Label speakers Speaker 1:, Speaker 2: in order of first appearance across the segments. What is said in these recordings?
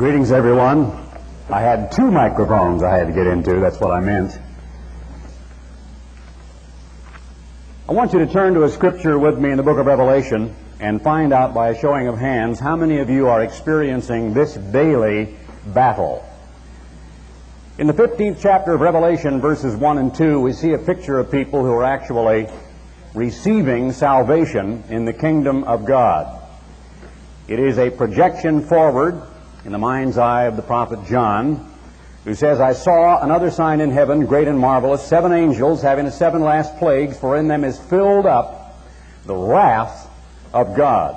Speaker 1: Greetings, everyone. I had two microphones I had to get into. That's what I meant. I want you to turn to a scripture with me in the book of Revelation and find out by a showing of hands how many of you are experiencing this daily battle. In the 15th chapter of Revelation, verses 1 and 2, we see a picture of people who are actually receiving salvation in the kingdom of God. It is a projection forward in the mind's eye of the prophet John, who says, I saw another sign in heaven, great and marvelous, 7 angels having the 7 last plagues, for in them is filled up the wrath of God.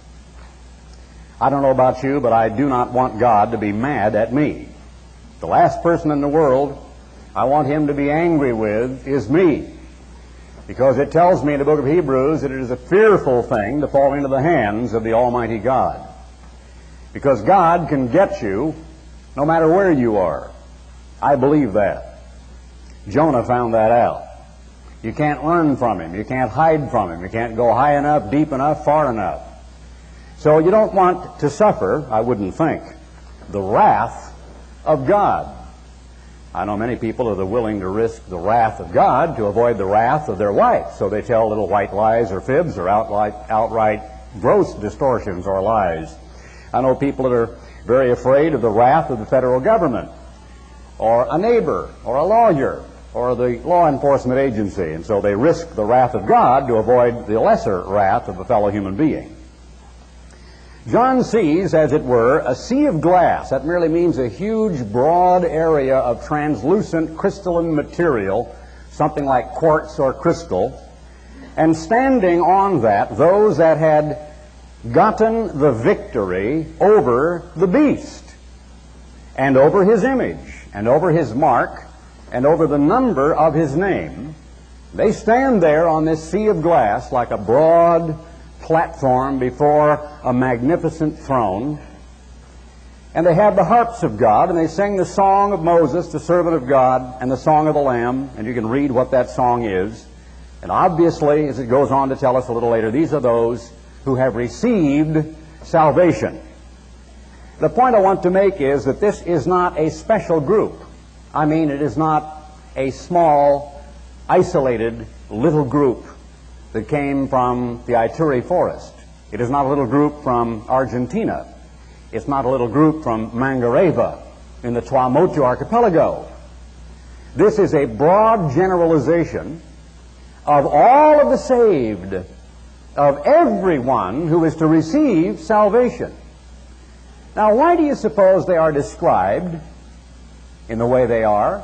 Speaker 1: I don't know about you, but I do not want God to be mad at me. The last person in the world I want him to be angry with is me, because it tells me in the book of Hebrews that it is a fearful thing to fall into the hands of the Almighty God. Because God can get you no matter where you are. I believe that. Jonah found that out. You can't run from him. You can't hide from him. You can't go high enough, deep enough, far enough. So you don't want to suffer, I wouldn't think, the wrath of God. I know many people that are willing to risk the wrath of God to avoid the wrath of their wife. So they tell little white lies or fibs or outright gross distortions or lies. I know people that are very afraid of the wrath of the federal government, or a neighbor, or a lawyer, or the law enforcement agency, and so they risk the wrath of God to avoid the lesser wrath of a fellow human being. John sees, as it were, a sea of glass. That merely means a huge, broad area of translucent crystalline material, something like quartz or crystal, and standing on that, those that had gotten the victory over the beast, and over his image, and over his mark, and over the number of his name. They stand there on this sea of glass like a broad platform before a magnificent throne, and they have the harps of God, and they sing the song of Moses, the servant of God, and the song of the Lamb, and you can read what that song is. And obviously, as it goes on to tell us a little later, these are those who have received salvation. The point I want to make is that this is not a special group. I mean, it is not a small, isolated little group that came from the Ituri forest. It is not a little group from Argentina. It's not a little group from Mangareva in the Tuamotu archipelago. This is a broad generalization of all of the saved, of everyone who is to receive salvation. Now, why do you suppose they are described in the way they are?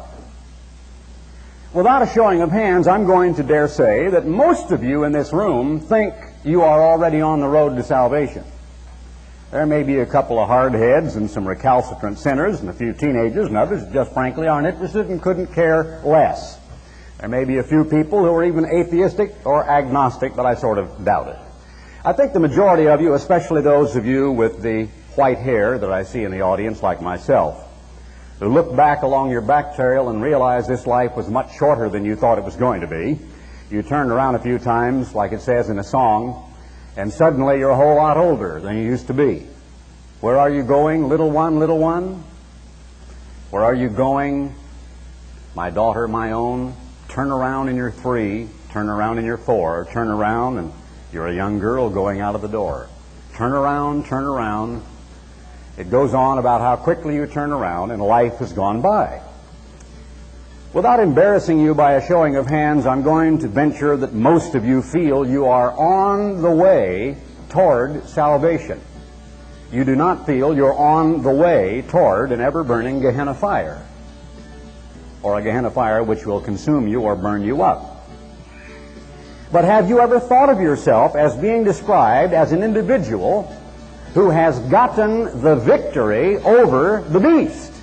Speaker 1: Without a showing of hands, I'm going to dare say that most of you in this room think you are already on the road to salvation. There may be a couple of hardheads and some recalcitrant sinners and a few teenagers and others that just frankly aren't interested and couldn't care less. There may be a few people who are even atheistic or agnostic, but I sort of doubt it. I think the majority of you, especially those of you with the white hair that I see in the audience like myself, who look back along your back trail and realize this life was much shorter than you thought it was going to be. You turned around a few times, like it says in a song, and suddenly you're a whole lot older than you used to be. Where are you going, little one, little one? Where are you going, my daughter, my own? Turn around and you're 3, turn around and you're 4, turn around and you're a young girl going out of the door. Turn around, turn around. It goes on about how quickly you turn around and life has gone by. Without embarrassing you by a showing of hands, I'm going to venture that most of you feel you are on the way toward salvation. You do not feel you're on the way toward an ever-burning Gehenna fire, or a Gehenna fire which will consume you or burn you up. But have you ever thought of yourself as being described as an individual who has gotten the victory over the beast?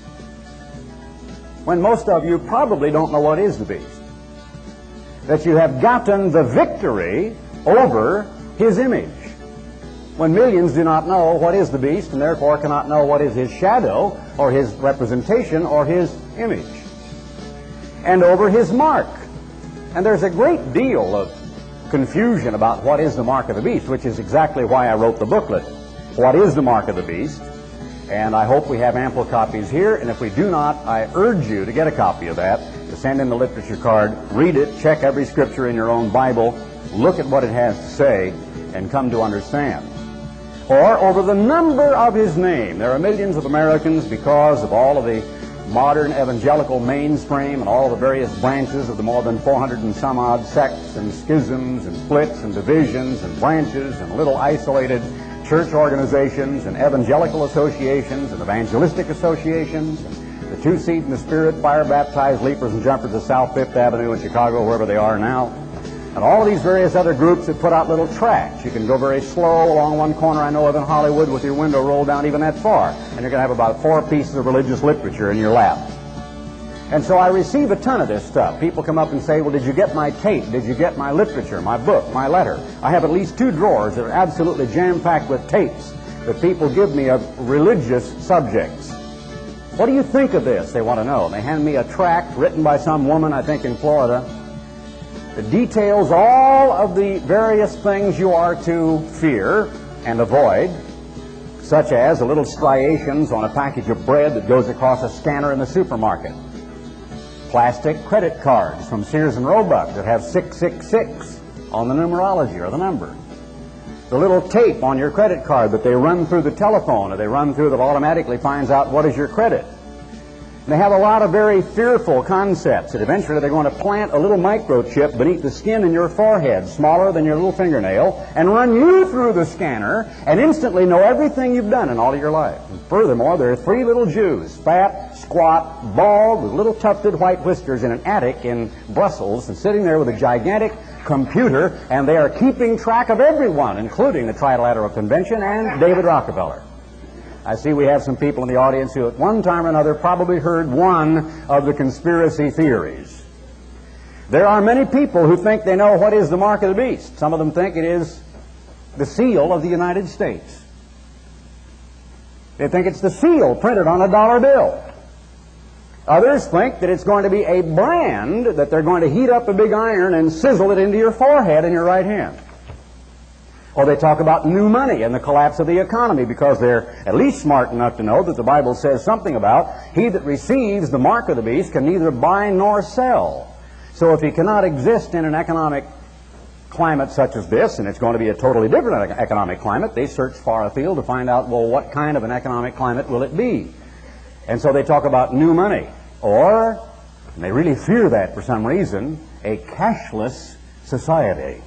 Speaker 1: When most of you probably don't know what is the beast. That you have gotten the victory over his image. When millions do not know what is the beast and therefore cannot know what is his shadow or his representation or his image. And over his mark. And there's a great deal of confusion about what is the mark of the beast, which is exactly why I wrote the booklet, What is the Mark of the Beast? And I hope we have ample copies here, and if we do not, I urge you to get a copy of that, to send in the literature card, read it, check every scripture in your own Bible, look at what it has to say, and come to understand. Or over the number of his name. There are millions of Americans, because of all of the modern evangelical mainstream and all the various branches of the more than 400 and some odd sects and schisms and splits and divisions and branches and little isolated church organizations and evangelical associations and evangelistic associations, and the Two Seed in the Spirit, fire-baptized leapers and jumpers of South Fifth Avenue in Chicago, wherever they are now, and all of these various other groups that put out little tracts. You can go very slow along one corner, I know of, in Hollywood, with your window rolled down even that far, and you're going to have about 4 pieces of religious literature in your lap. And so I receive a ton of this stuff. People come up and say, well, did you get my tape? Did you get my literature, my book, my letter? I have at least 2 drawers that are absolutely jam-packed with tapes that people give me of religious subjects. What do you think of this? They want to know. They hand me a tract written by some woman, I think in Florida, that details all of the various things you are to fear and avoid, such as the little striations on a package of bread that goes across a scanner in the supermarket, plastic credit cards from Sears and Roebuck that have 666 on the numerology or the number, the little tape on your credit card that they run through the telephone or they run through that automatically finds out what is your credit. And they have a lot of very fearful concepts that eventually they're going to plant a little microchip beneath the skin in your forehead, smaller than your little fingernail, and run you through the scanner and instantly know everything you've done in all of your life. And furthermore, there are 3 little Jews, fat, squat, bald, with little tufted white whiskers, in an attic in Brussels, and sitting there with a gigantic computer, and they are keeping track of everyone, including the Trilateral Convention and David Rockefeller. I see we have some people in the audience who at one time or another probably heard one of the conspiracy theories. There are many people who think they know what is the mark of the beast. Some of them think it is the seal of the United States. They think it's the seal printed on a dollar bill. Others think that it's going to be a brand that they're going to heat up a big iron and sizzle it into your forehead in your right hand. Or they talk about new money and the collapse of the economy, because they're at least smart enough to know that the Bible says something about he that receives the mark of the beast can neither buy nor sell. So if he cannot exist in an economic climate such as this, and it's going to be a totally different economic climate, they search far afield to find out, well, what kind of an economic climate will it be? And so they talk about new money, or, and they really fear that for some reason, a cashless society,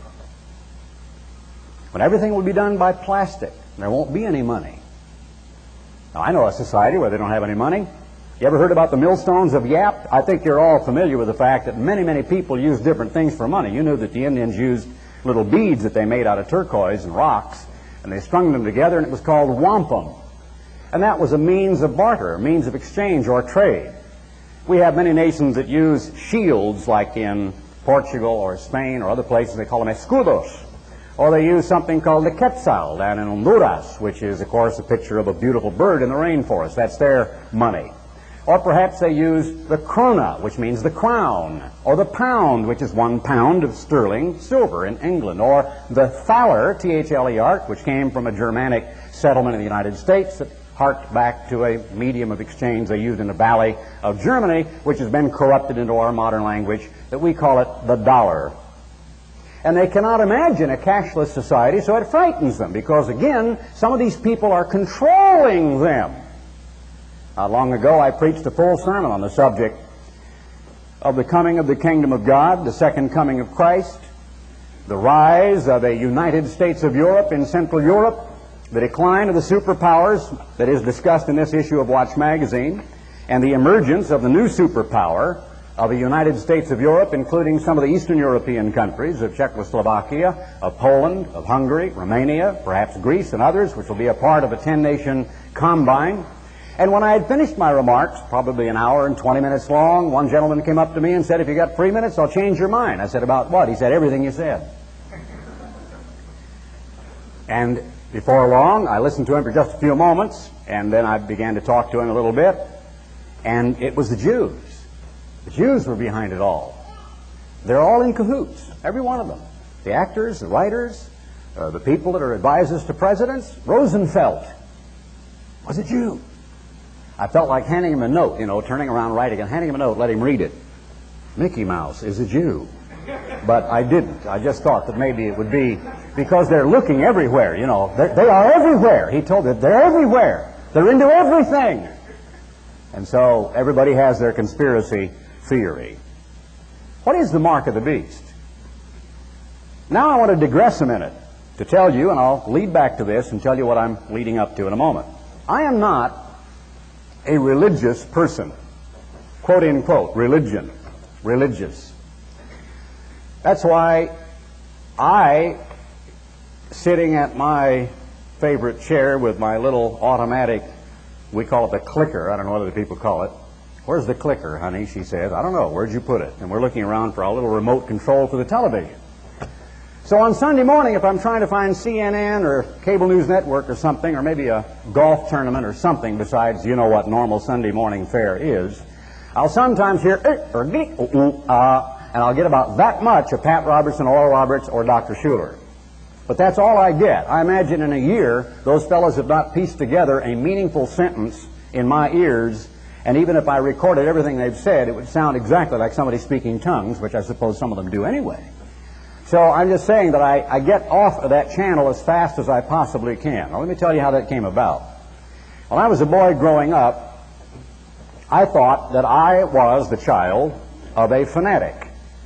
Speaker 1: when everything will be done by plastic, and there won't be any money. Now, I know a society where they don't have any money. You ever heard about the millstones of Yap? I think you're all familiar with the fact that many, many people use different things for money. You knew that the Indians used little beads that they made out of turquoise and rocks, and they strung them together, and it was called wampum. And that was a means of barter, a means of exchange or trade. We have many nations that use shields, like in Portugal or Spain or other places. They call them escudos. Or they use something called the quetzal down in Honduras, which is, of course, a picture of a beautiful bird in the rainforest. That's their money. Or perhaps they use the krona, which means the crown, or the pound, which is 1 pound of sterling silver in England, or the thaler, T-H-L-E-R, which came from a Germanic settlement in the United States that harked back to a medium of exchange they used in the valley of Germany, which has been corrupted into our modern language, that we call it the dollar. And they cannot imagine a cashless society, so it frightens them, because, again, some of these people are controlling them. Not long ago, I preached a full sermon on the subject of the coming of the kingdom of God, the second coming of Christ, the rise of a United States of Europe in Central Europe, the decline of the superpowers that is discussed in this issue of Watch magazine, and the emergence of the new superpower of the United States of Europe, including some of the Eastern European countries of Czechoslovakia, of Poland, of Hungary, Romania, perhaps Greece and others, which will be a part of a 10-nation combine. And when I had finished my remarks, probably an hour and 20 minutes long, one gentleman came up to me and said, if you got 3 minutes, I'll change your mind. I said, about what? He said, everything you said. And before long, I listened to him for just a few moments, and then I began to talk to him a little bit, and it was the Jews. The Jews were behind it all. They're all in cahoots, every one of them. The actors, the writers, the people that are advisors to presidents. Roosevelt was a Jew. I felt like handing him a note, turning around writing and handing him a note, let him read it. Mickey Mouse is a Jew. But I didn't. I just thought that maybe it would be because they're looking everywhere, They are everywhere. He told it, they're everywhere. They're into everything. And so everybody has their conspiracy theory. What is the mark of the beast? Now I want to digress a minute to tell you, and I'll lead back to this and tell you what I'm leading up to in a moment. I am not a religious person. Quote, unquote, religious. That's why I, sitting at my favorite chair with my little automatic, we call it the clicker. I don't know what other people call it. Where's the clicker, honey? She says. I don't know. Where'd you put it? And we're looking around for a little remote control for the television. So on Sunday morning, if I'm trying to find CNN or Cable News Network or something, or maybe a golf tournament or something besides what normal Sunday morning fare is, I'll sometimes hear, and I'll get about that much of Pat Robertson, Oral Roberts, or Dr. Schuler. But that's all I get. I imagine in a year, those fellows have not pieced together a meaningful sentence in my ears, and even if I recorded everything they've said, it would sound exactly like somebody speaking tongues, which I suppose some of them do anyway. So I'm just saying that I get off of that channel as fast as I possibly can. Now let me tell you how that came about. When I was a boy growing up, I thought that I was the child of a fanatic.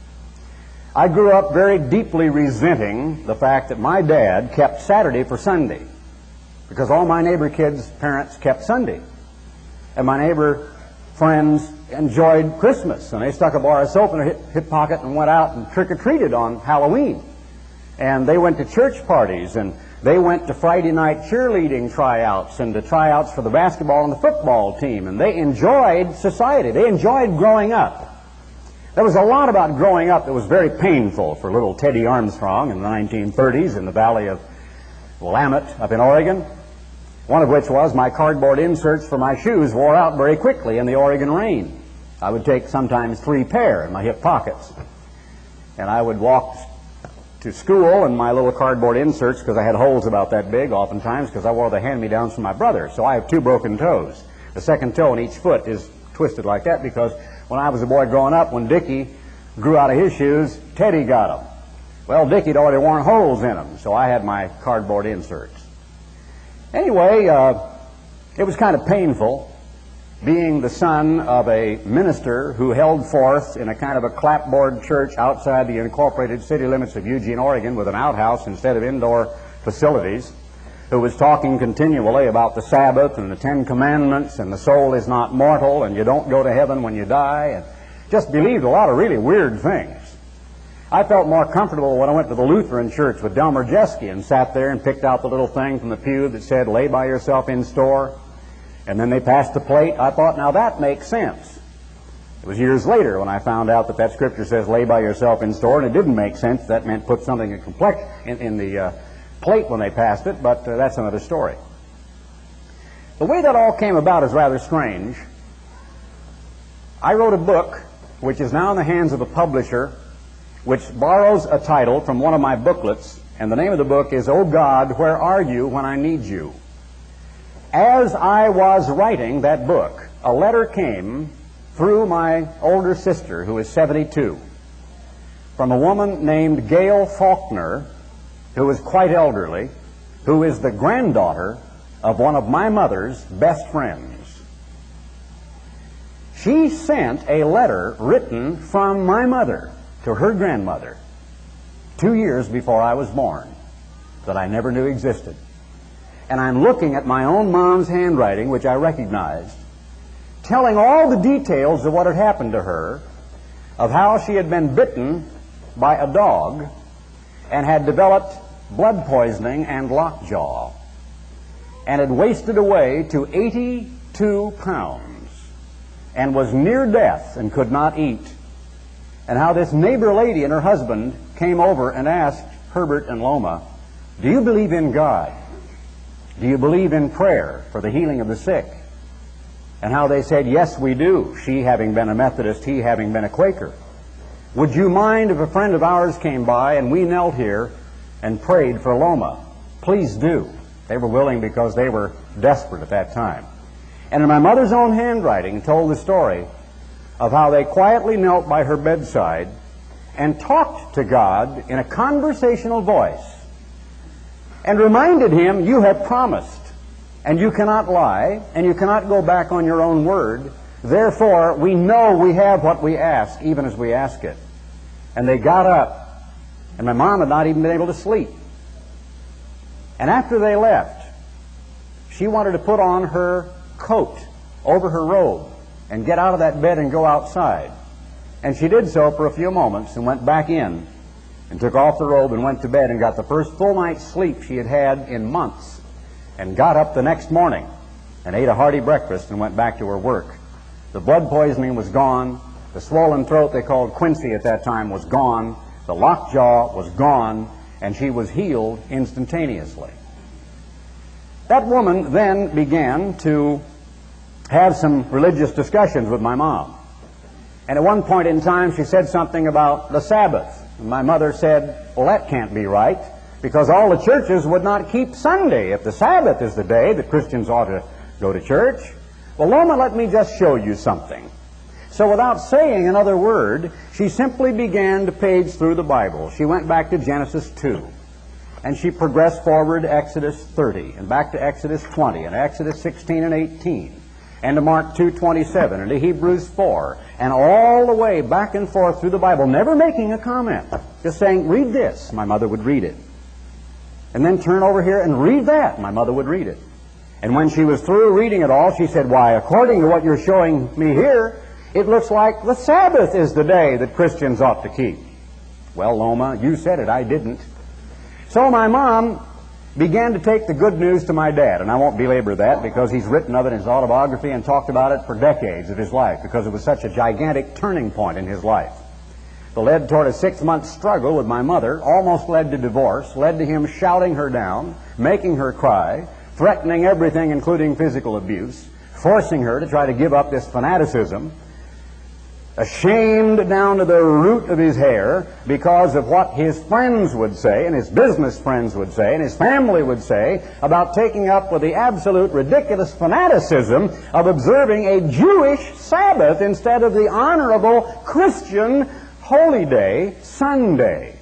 Speaker 1: I grew up very deeply resenting the fact that my dad kept Saturday for Sunday, because all my neighbor kids' parents kept Sunday. And my neighbor friends enjoyed Christmas, and they stuck a bar of soap in their hip pocket and went out and trick-or-treated on Halloween. And they went to church parties, and they went to Friday night cheerleading tryouts and to tryouts for the basketball and the football team, and they enjoyed society. They enjoyed growing up. There was a lot about growing up that was very painful for little Teddy Armstrong in the 1930s in the valley of Willamette up in Oregon. One of which was my cardboard inserts for my shoes wore out very quickly in the Oregon rain. I would take sometimes 3 pair in my hip pockets. And I would walk to school in my little cardboard inserts, because I had holes about that big oftentimes, because I wore the hand-me-downs from my brother. So I have 2 broken toes. The second toe in each foot is twisted like that because when I was a boy growing up, when Dickie grew out of his shoes, Teddy got them. Well, Dickie had already worn holes in them, so I had my cardboard inserts. Anyway, it was kind of painful being the son of a minister who held forth in a kind of a clapboard church outside the incorporated city limits of Eugene, Oregon, with an outhouse instead of indoor facilities, who was talking continually about the Sabbath and the 10 Commandments and the soul is not mortal and you don't go to heaven when you die, and just believed a lot of really weird things. I felt more comfortable when I went to the Lutheran church with Delmer Jeske and sat there and picked out the little thing from the pew that said, lay by yourself in store. And then they passed the plate. I thought, now that makes sense. It was years later when I found out that that scripture says, lay by yourself in store, and it didn't make sense. That meant put something in the plate when they passed it, but that's another story. The way that all came about is rather strange. I wrote a book, which is now in the hands of a publisher, which borrows a title from one of my booklets, and the name of the book is, Oh God, Where Are You When I Need You? As I was writing that book, a letter came through my older sister, who is 72, from a woman named Gail Faulkner, who is quite elderly, who is the granddaughter of one of my mother's best friends. She sent a letter written from my mother to her grandmother 2 years before I was born that I never knew existed. And I'm looking at my own mom's handwriting, which I recognized, telling all the details of what had happened to her, of how she had been bitten by a dog and had developed blood poisoning and lockjaw and had wasted away to 82 pounds and was near death and could not eat, and how this neighbor lady and her husband came over and asked Herbert and Loma, do you believe in God? Do you believe in prayer for the healing of the sick? And how they said, yes, we do, she having been a Methodist, he having been a Quaker. Would you mind if a friend of ours came by and we knelt here and prayed for Loma? Please do. They were willing because they were desperate at that time. and in my mother's own handwriting told the story of how they quietly knelt by her bedside and talked to God in a conversational voice and reminded him, you have promised, and you cannot lie, and you cannot go back on your own word. Therefore, we know we have what we ask, even as we ask it. And they got up, and my mom had not even been able to sleep. And after they left, she wanted to put on her coat over her robe and get out of that bed and go outside. And she did so for a few moments and went back in and took off the robe and went to bed and got the first full night's sleep she had had in months, and got up the next morning and ate a hearty breakfast and went back to her work. The blood poisoning was gone. The swollen throat they called quinsy at that time was gone. The lockjaw was gone, and she was healed instantaneously. That woman then began to have some religious discussions with my mom. And at one point in time she said something about the Sabbath. And my mother said, well, that can't be right, because all the churches would not keep Sunday if the Sabbath is the day that Christians ought to go to church. Well, Loma, let me just show you something. So without saying another word, she simply began to page through the Bible. She went back to Genesis 2, and she progressed forward to Exodus 30, and back to Exodus 20, and Exodus 16 and 18, and to Mark 2:27, and to Hebrews 4, and all the way back and forth through the Bible, never making a comment, just saying, read this. My mother would read it. And then turn over here and read that. My mother would read it. And when she was through reading it all, she said, why, according to what you're showing me here, it looks like the Sabbath is the day that Christians ought to keep. Well, Loma, you said it, I didn't. So my mom began to take the good news to my dad, and I won't belabor that because he's written of it in his autobiography and talked about it for decades of his life, because it was such a gigantic turning point in his life. It led toward a 6-month struggle with my mother, almost led to divorce, led to him shouting her down, making her cry, threatening everything including physical abuse, forcing her to try to give up this fanaticism, ashamed down to the root of his hair because of what his friends would say, and his business friends would say, and his family would say about taking up with the absolute ridiculous fanaticism of observing a Jewish Sabbath instead of the honorable Christian holy day, Sunday.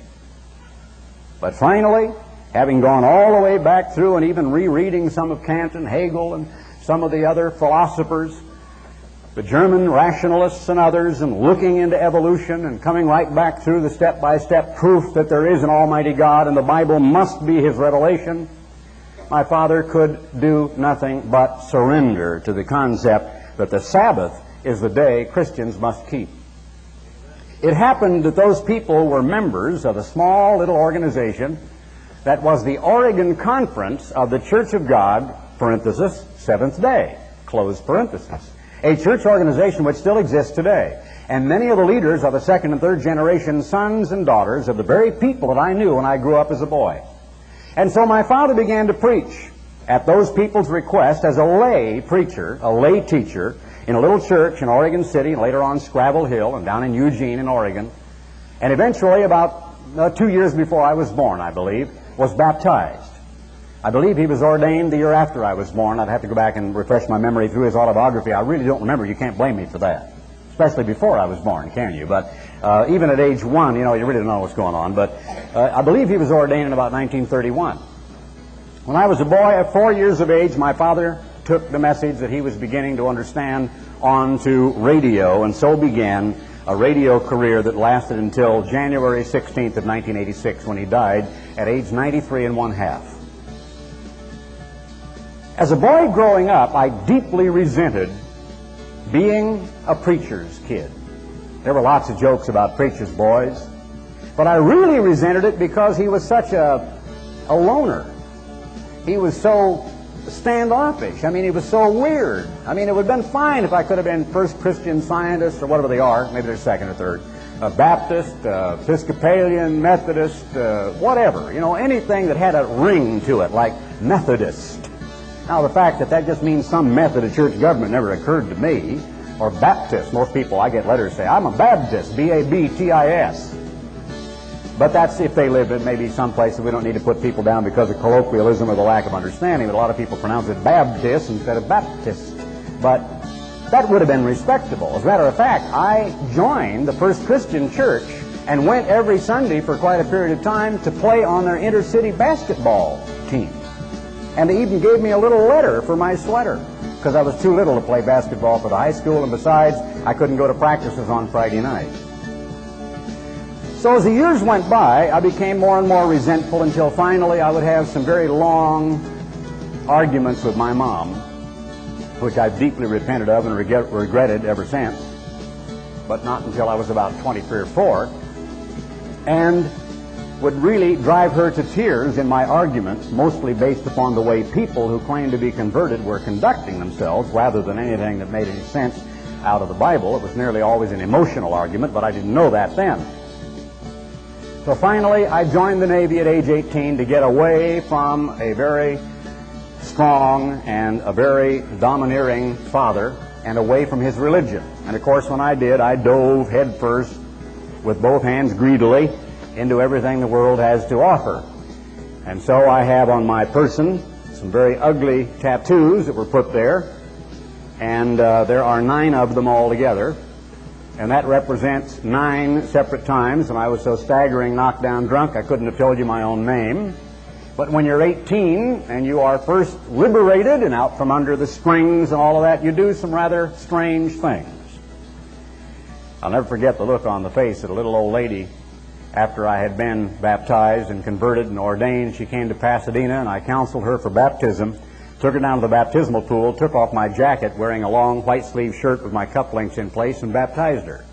Speaker 1: But finally, having gone all the way back through and even rereading some of Kant and Hegel and some of the other philosophers, the German rationalists and others, and looking into evolution and coming right back through the step-by-step proof that there is an Almighty God and the Bible must be His revelation, my father could do nothing but surrender to the concept that the Sabbath is the day Christians must keep. It happened that those people were members of a small little organization that was the Oregon Conference of the Church of God, parenthesis, Seventh Day, close parenthesis. A church organization which still exists today. And many of the leaders are the second and third generation sons and daughters of the very people that I knew when I grew up as a boy. And so my father began to preach at those people's request as a lay preacher, a lay teacher, in a little church in Oregon City, and later on Scrabble Hill, and down in Eugene in Oregon. And eventually, about 2 years before I was born, I believe, was baptized. I believe he was ordained the year after I was born. I'd have to go back and refresh my memory through his autobiography. I really don't remember. You can't blame me for that. Especially before I was born, can you? But even at age 1, you really don't know what's going on. But I believe he was ordained in about 1931. When I was a boy at 4 years of age, my father took the message that he was beginning to understand onto radio, and so began a radio career that lasted until January 16th of 1986, when he died at age 93 1/2. As a boy growing up, I deeply resented being a preacher's kid. There were lots of jokes about preacher's boys, but I really resented it because he was such a loner. He was so standoffish. He was so weird. It would have been fine if I could have been First Christian Scientist or whatever they are. Maybe they're second or third. Baptist, Episcopalian, Methodist, whatever. Anything that had a ring to it, like Methodist. Now, the fact that just means some method of church government never occurred to me. Or Baptist. Most people I get letters say, I'm a Baptist, B-A-B-T-I-S. But that's if they live in maybe some place that we don't need to put people down because of colloquialism or the lack of understanding. But a lot of people pronounce it Baptist instead of Baptist. But that would have been respectable. As a matter of fact, I joined the First Christian Church and went every Sunday for quite a period of time to play on their intercity basketball team. And they even gave me a little letter for my sweater, because I was too little to play basketball for the high school, and besides, I couldn't go to practices on Friday nights. So as the years went by, I became more and more resentful until finally I would have some very long arguments with my mom, which I've deeply repented of and regretted ever since, but not until I was about 23 or 4, and would really drive her to tears in my arguments, mostly based upon the way people who claimed to be converted were conducting themselves rather than anything that made any sense out of the Bible. It was nearly always an emotional argument, but I didn't know that then. So finally, I joined the Navy at age 18 to get away from a very strong and a very domineering father and away from his religion. And of course, when I did, I dove headfirst with both hands greedily into everything the world has to offer. And so I have on my person some very ugly tattoos that were put there, and there are 9 of them altogether. And that represents 9 separate times when I was so staggering, knocked down drunk, I couldn't have told you my own name. But when you're 18 and you are first liberated and out from under the strings and all of that, you do some rather strange things. I'll never forget the look on the face of a little old lady after I had been baptized and converted and ordained. She came to Pasadena, and I counseled her for baptism. Took her down to the baptismal pool, took off my jacket, wearing a long white sleeve shirt with my cufflinks in place, and baptized her.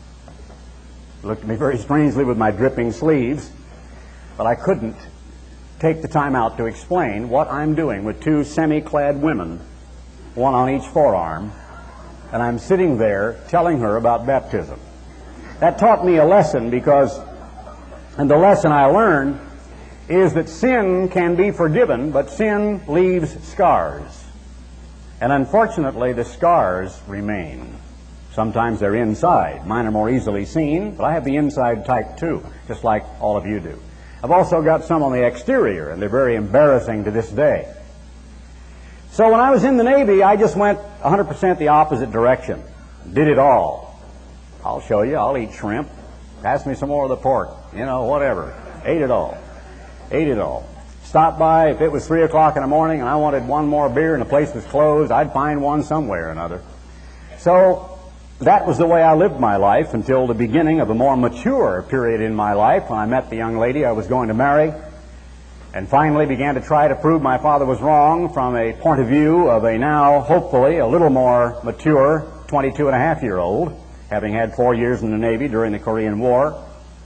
Speaker 1: She looked at me very strangely with my dripping sleeves, but I couldn't take the time out to explain what I'm doing with 2 semi-clad women, one on each forearm, and I'm sitting there telling her about baptism. That taught me a lesson, and the lesson I learned is that sin can be forgiven, but sin leaves scars. And unfortunately, the scars remain. Sometimes they're inside. Mine are more easily seen, but I have the inside type too, just like all of you do. I've also got some on the exterior, and they're very embarrassing to this day. So when I was in the Navy, I just went 100% the opposite direction. Did it all. I'll show you. I'll eat shrimp. Pass me some more of the pork. You know, whatever. Ate it all. Ate it all. Stopped by, if it was 3 o'clock in the morning and I wanted one more beer and the place was closed, I'd find one somewhere or another. So that was the way I lived my life until the beginning of a more mature period in my life, when I met the young lady I was going to marry, and finally began to try to prove my father was wrong from a point of view of a now, hopefully, a little more mature 22-and-a-half-year-old, having had 4 years in the Navy during the Korean War.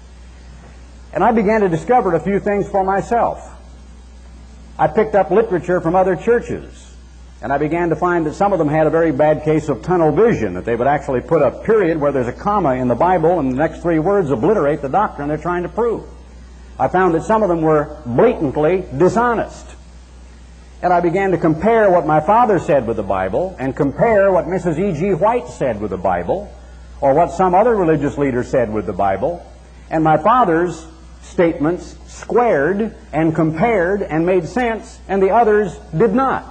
Speaker 1: And I began to discover a few things for myself. I picked up literature from other churches, and I began to find that some of them had a very bad case of tunnel vision, that they would actually put a period where there's a comma in the Bible and the next 3 words obliterate the doctrine they're trying to prove. I found that some of them were blatantly dishonest. And I began to compare what my father said with the Bible and compare what Mrs. E.G. White said with the Bible, or what some other religious leader said with the Bible, and my father's statements squared and compared and made sense, and the others did not.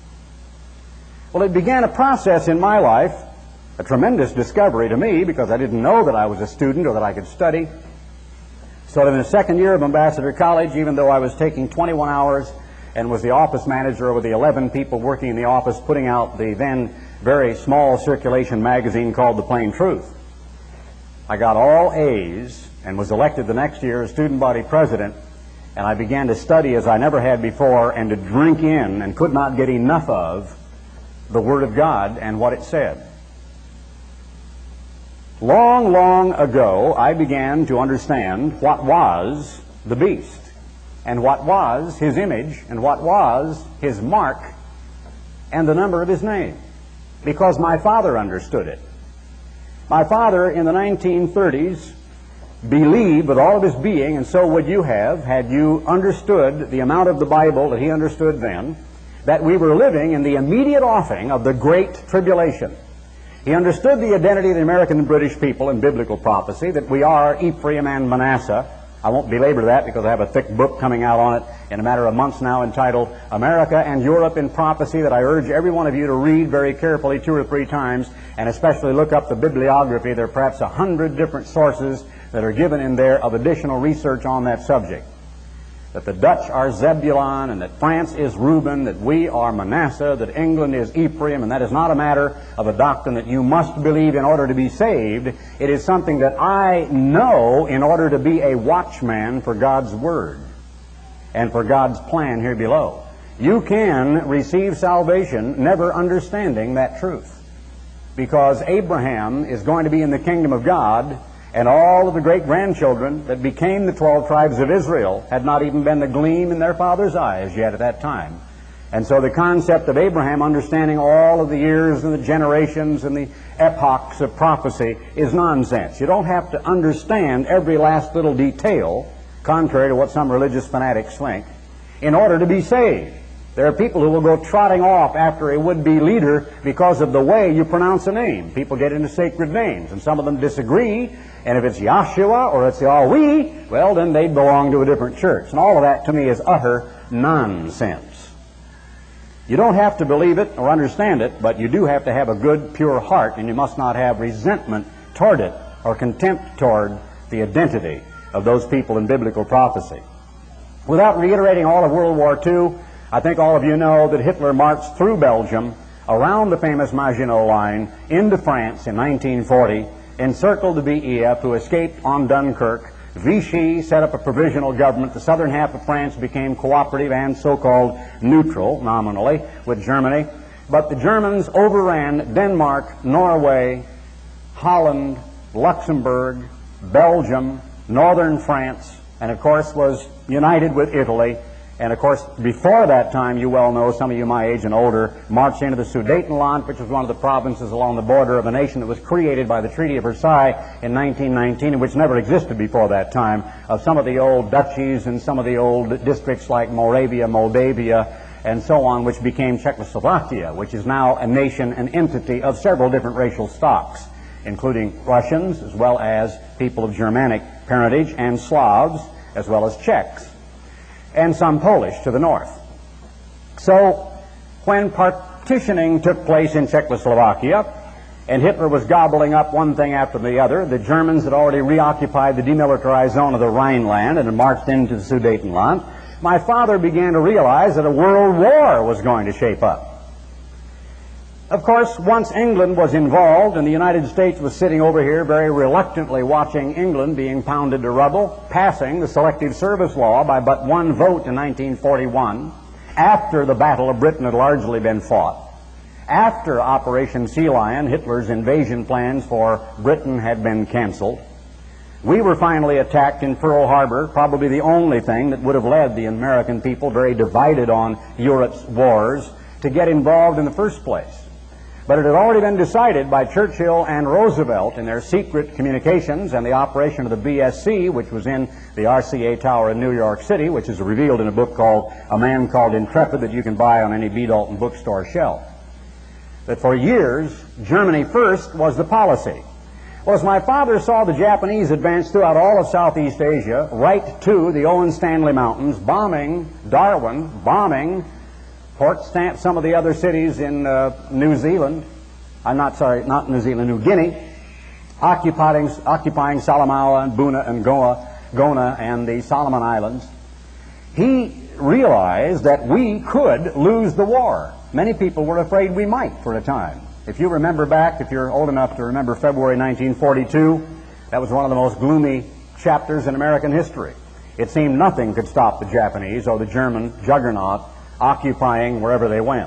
Speaker 1: Well, it began a process in my life, a tremendous discovery to me, because I didn't know that I was a student or that I could study. So in the 2nd year of Ambassador College, even though I was taking 21 hours and was the office manager over the 11 people working in the office putting out the then very small circulation magazine called The Plain Truth, I got all A's and was elected the next year as student body president, and I began to study as I never had before and to drink in and could not get enough of the Word of God and what it said. Long, long ago, I began to understand what was the beast, and what was his image, and what was his mark, and the number of his name, because my father understood it. My father in the 1930s believed with all of his being, and so would you have, had you understood the amount of the Bible that he understood then, that we were living in the immediate offing of the Great Tribulation. He understood the identity of the American and British people in biblical prophecy, that we are Ephraim and Manasseh, I won't belabor that because I have a thick book coming out on it in a matter of months now entitled America and Europe in Prophecy, that I urge every one of you to read very carefully 2 or 3 times, and especially look up the bibliography. There are perhaps 100 different sources that are given in there of additional research on that subject. That the Dutch are Zebulun, and that France is Reuben, that we are Manasseh, that England is Ephraim, and that is not a matter of a doctrine that you must believe in order to be saved. It is something that I know in order to be a watchman for God's Word and for God's plan here below. You can receive salvation never understanding that truth, because Abraham is going to be in the kingdom of God, and all of the great-grandchildren that became the 12 tribes of Israel had not even been the gleam in their father's eyes yet at that time. And so the concept of Abraham understanding all of the years and the generations and the epochs of prophecy is nonsense. You don't have to understand every last little detail, contrary to what some religious fanatics think, in order to be saved. There are people who will go trotting off after a would-be leader because of the way you pronounce a name. People get into sacred names, and some of them disagree, and if it's Yahshua or it's Yahweh, well, then they belong to a different church. And all of that, to me, is utter nonsense. You don't have to believe it or understand it, but you do have to have a good, pure heart, and you must not have resentment toward it or contempt toward the identity of those people in biblical prophecy. Without reiterating all of World War II, I think all of you know that Hitler marched through Belgium, around the famous Maginot Line, into France in 1940, encircled the BEF, who escaped on Dunkirk. Vichy set up a provisional government. The southern half of France became cooperative and so-called neutral, nominally, with Germany. But the Germans overran Denmark, Norway, Holland, Luxembourg, Belgium, northern France, and of course was united with Italy. And of course, before that time, you well know, some of you my age and older, marched into the Sudetenland, which was one of the provinces along the border of a nation that was created by the Treaty of Versailles in 1919, and which never existed before that time, of some of the old duchies and some of the old districts like Moravia, Moldavia, and so on, which became Czechoslovakia, which is now a nation, an entity of several different racial stocks, including Russians, as well as people of Germanic parentage, and Slavs, as well as Czechs, and some Polish to the north. So when partitioning took place in Czechoslovakia, and Hitler was gobbling up one thing after the other, the Germans had already reoccupied the demilitarized zone of the Rhineland and had marched into the Sudetenland, my father began to realize that a world war was going to shape up. Of course, once England was involved, and the United States was sitting over here very reluctantly watching England being pounded to rubble, passing the Selective Service Law by but one vote in 1941, after the Battle of Britain had largely been fought, after Operation Sea Lion, Hitler's invasion plans for Britain had been canceled, we were finally attacked in Pearl Harbor, probably the only thing that would have led the American people, very divided on Europe's wars, to get involved in the first place. But it had already been decided by Churchill and Roosevelt in their secret communications and the operation of the BSC, which was in the RCA Tower in New York City, which is revealed in a book called A Man Called Intrepid that you can buy on any B. Dalton bookstore shelf, that for years, Germany first was the policy. Well, as my father saw the Japanese advance throughout all of Southeast Asia, right to the Owen Stanley Mountains, bombing Darwin, bombing Port Stamp, some of the other cities in New Zealand, not New Zealand, New Guinea, occupying Salamaua and Buna and Gona and the Solomon Islands, he realized that we could lose the war. Many people were afraid we might for a time. If you remember back, if you're old enough to remember February 1942, that was one of the most gloomy chapters in American history. It seemed nothing could stop the Japanese or the German juggernaut occupying wherever they went.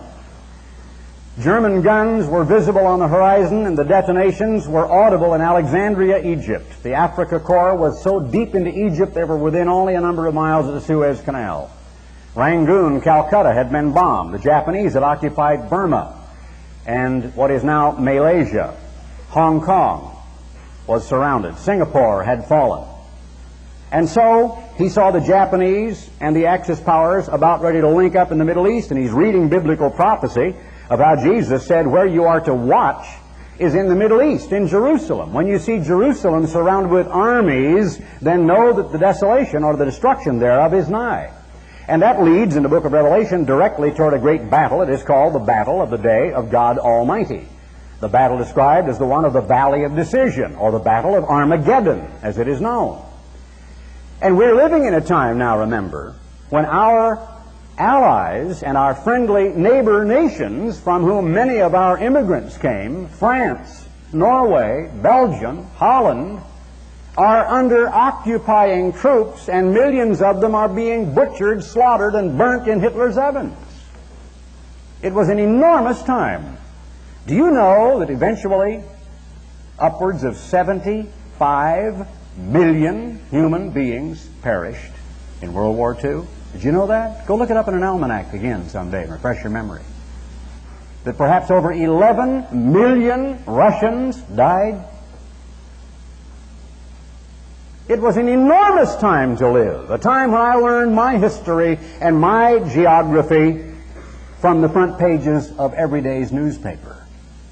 Speaker 1: German guns were visible on the horizon, and the detonations were audible in Alexandria, Egypt. The Africa Corps was so deep into Egypt they were within only a number of miles of the Suez Canal. Rangoon, Calcutta had been bombed. The Japanese had occupied Burma and what is now Malaysia. Hong Kong was surrounded. Singapore had fallen. And so he saw the Japanese and the Axis powers about ready to link up in the Middle East, and he's reading biblical prophecy of how Jesus said where you are to watch is in the Middle East, in Jerusalem. When you see Jerusalem surrounded with armies, then know that the desolation or the destruction thereof is nigh. And that leads in the book of Revelation directly toward a great battle. It is called the battle of the day of God Almighty. The battle described as the one of the Valley of Decision, or the battle of Armageddon, as it is known. And we're living in a time now, remember, when our allies and our friendly neighbor nations, from whom many of our immigrants came, France, Norway, Belgium, Holland, are under occupying troops, and millions of them are being butchered, slaughtered, and burnt in Hitler's ovens. It was an enormous time. Do you know that eventually upwards of 75 million human beings perished in World War II? Did you know that? Go look it up in an almanac again someday and refresh your memory. That perhaps over 11 million Russians died. It was an enormous time to live, a time when I learned my history and my geography from the front pages of every day's newspaper.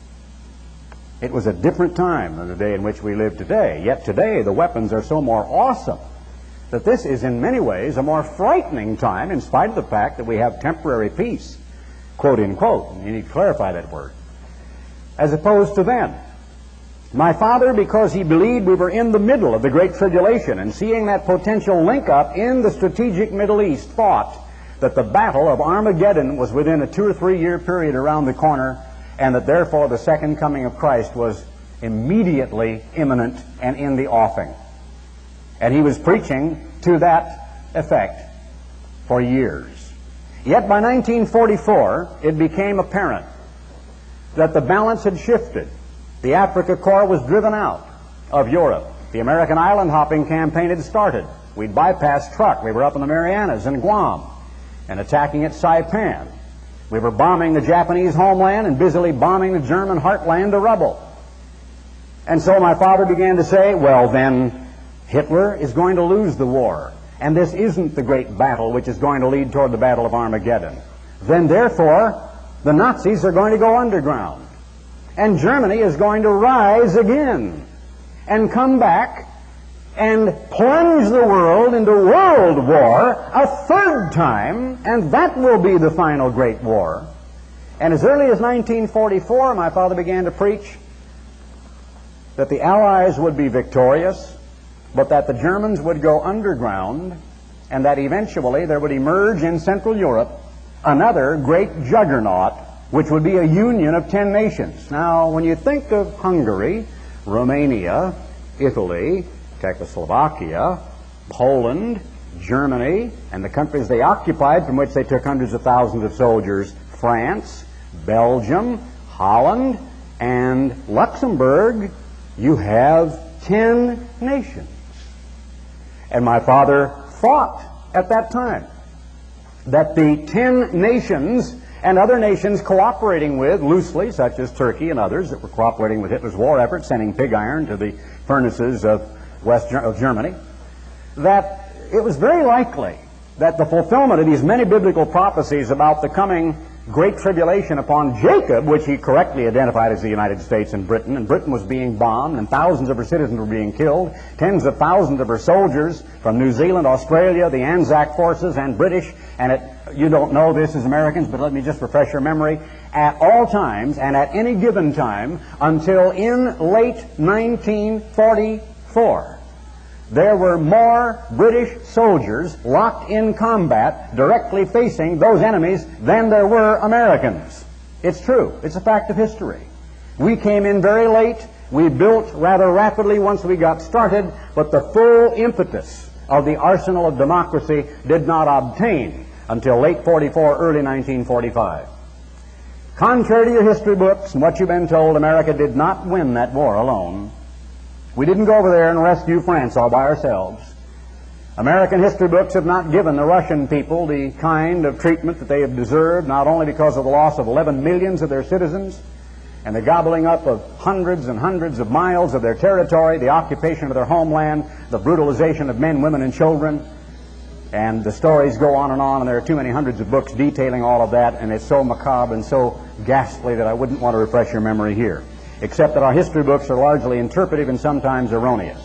Speaker 1: It was a different time than the day in which we live today. Yet today the weapons are so more awesome that this is in many ways a more frightening time, in spite of the fact that we have temporary peace, quote unquote, and you need to clarify that word, as opposed to then. My father, because he believed we were in the middle of the Great Tribulation, and seeing that potential link up in the strategic Middle East, thought that the battle of Armageddon was within a 2 or 3 year period around the corner, and that therefore the second coming of Christ was immediately imminent and in the offing. And he was preaching to that effect for years. Yet by 1944, it became apparent that the balance had shifted. The Africa Corps was driven out of Europe. The American island hopping campaign had started. We'd bypassed Truk. We were up in the Marianas and Guam and attacking at Saipan. We were bombing the Japanese homeland and busily bombing the German heartland to rubble. And so my father began to say, well then, Hitler is going to lose the war, and this isn't the great battle which is going to lead toward the Battle of Armageddon. Then therefore, the Nazis are going to go underground, and Germany is going to rise again and come back and plunge the world into world war a third time, and that will be the final great war. And as early as 1944, my father began to preach that the Allies would be victorious, but that the Germans would go underground, and that eventually there would emerge in Central Europe another great juggernaut, which would be a union of 10 nations. Now, when you think of Hungary, Romania, Italy, Czechoslovakia, Poland, Germany, and the countries they occupied from which they took hundreds of thousands of soldiers, France, Belgium, Holland, and Luxembourg, you have 10 nations. And my father thought at that time that the 10 nations and other nations cooperating with, loosely, such as Turkey and others that were cooperating with Hitler's war effort, sending pig iron to the furnaces of Germany, that it was very likely that the fulfillment of these many biblical prophecies about the coming great tribulation upon Jacob, which he correctly identified as the United States and Britain was being bombed, and thousands of her citizens were being killed, tens of thousands of her soldiers from New Zealand, Australia, the Anzac forces, and British, and you don't know this as Americans, but let me just refresh your memory, at all times and at any given time until in late 1944, there were more British soldiers locked in combat directly facing those enemies than there were Americans. It's true. It's a fact of history. We came in very late. We built rather rapidly once we got started, but the full impetus of the arsenal of democracy did not obtain until late 44, early 1945. Contrary to your history books and what you've been told, America did not win that war alone. We didn't go over there and rescue France all by ourselves. American history books have not given the Russian people the kind of treatment that they have deserved, not only because of the loss of 11 million of their citizens and the gobbling up of hundreds and hundreds of miles of their territory, the occupation of their homeland, the brutalization of men, women, and children, and the stories go on, and there are too many hundreds of books detailing all of that, and it's so macabre and so ghastly that I wouldn't want to refresh your memory here. except that our history books are largely interpretive and sometimes erroneous.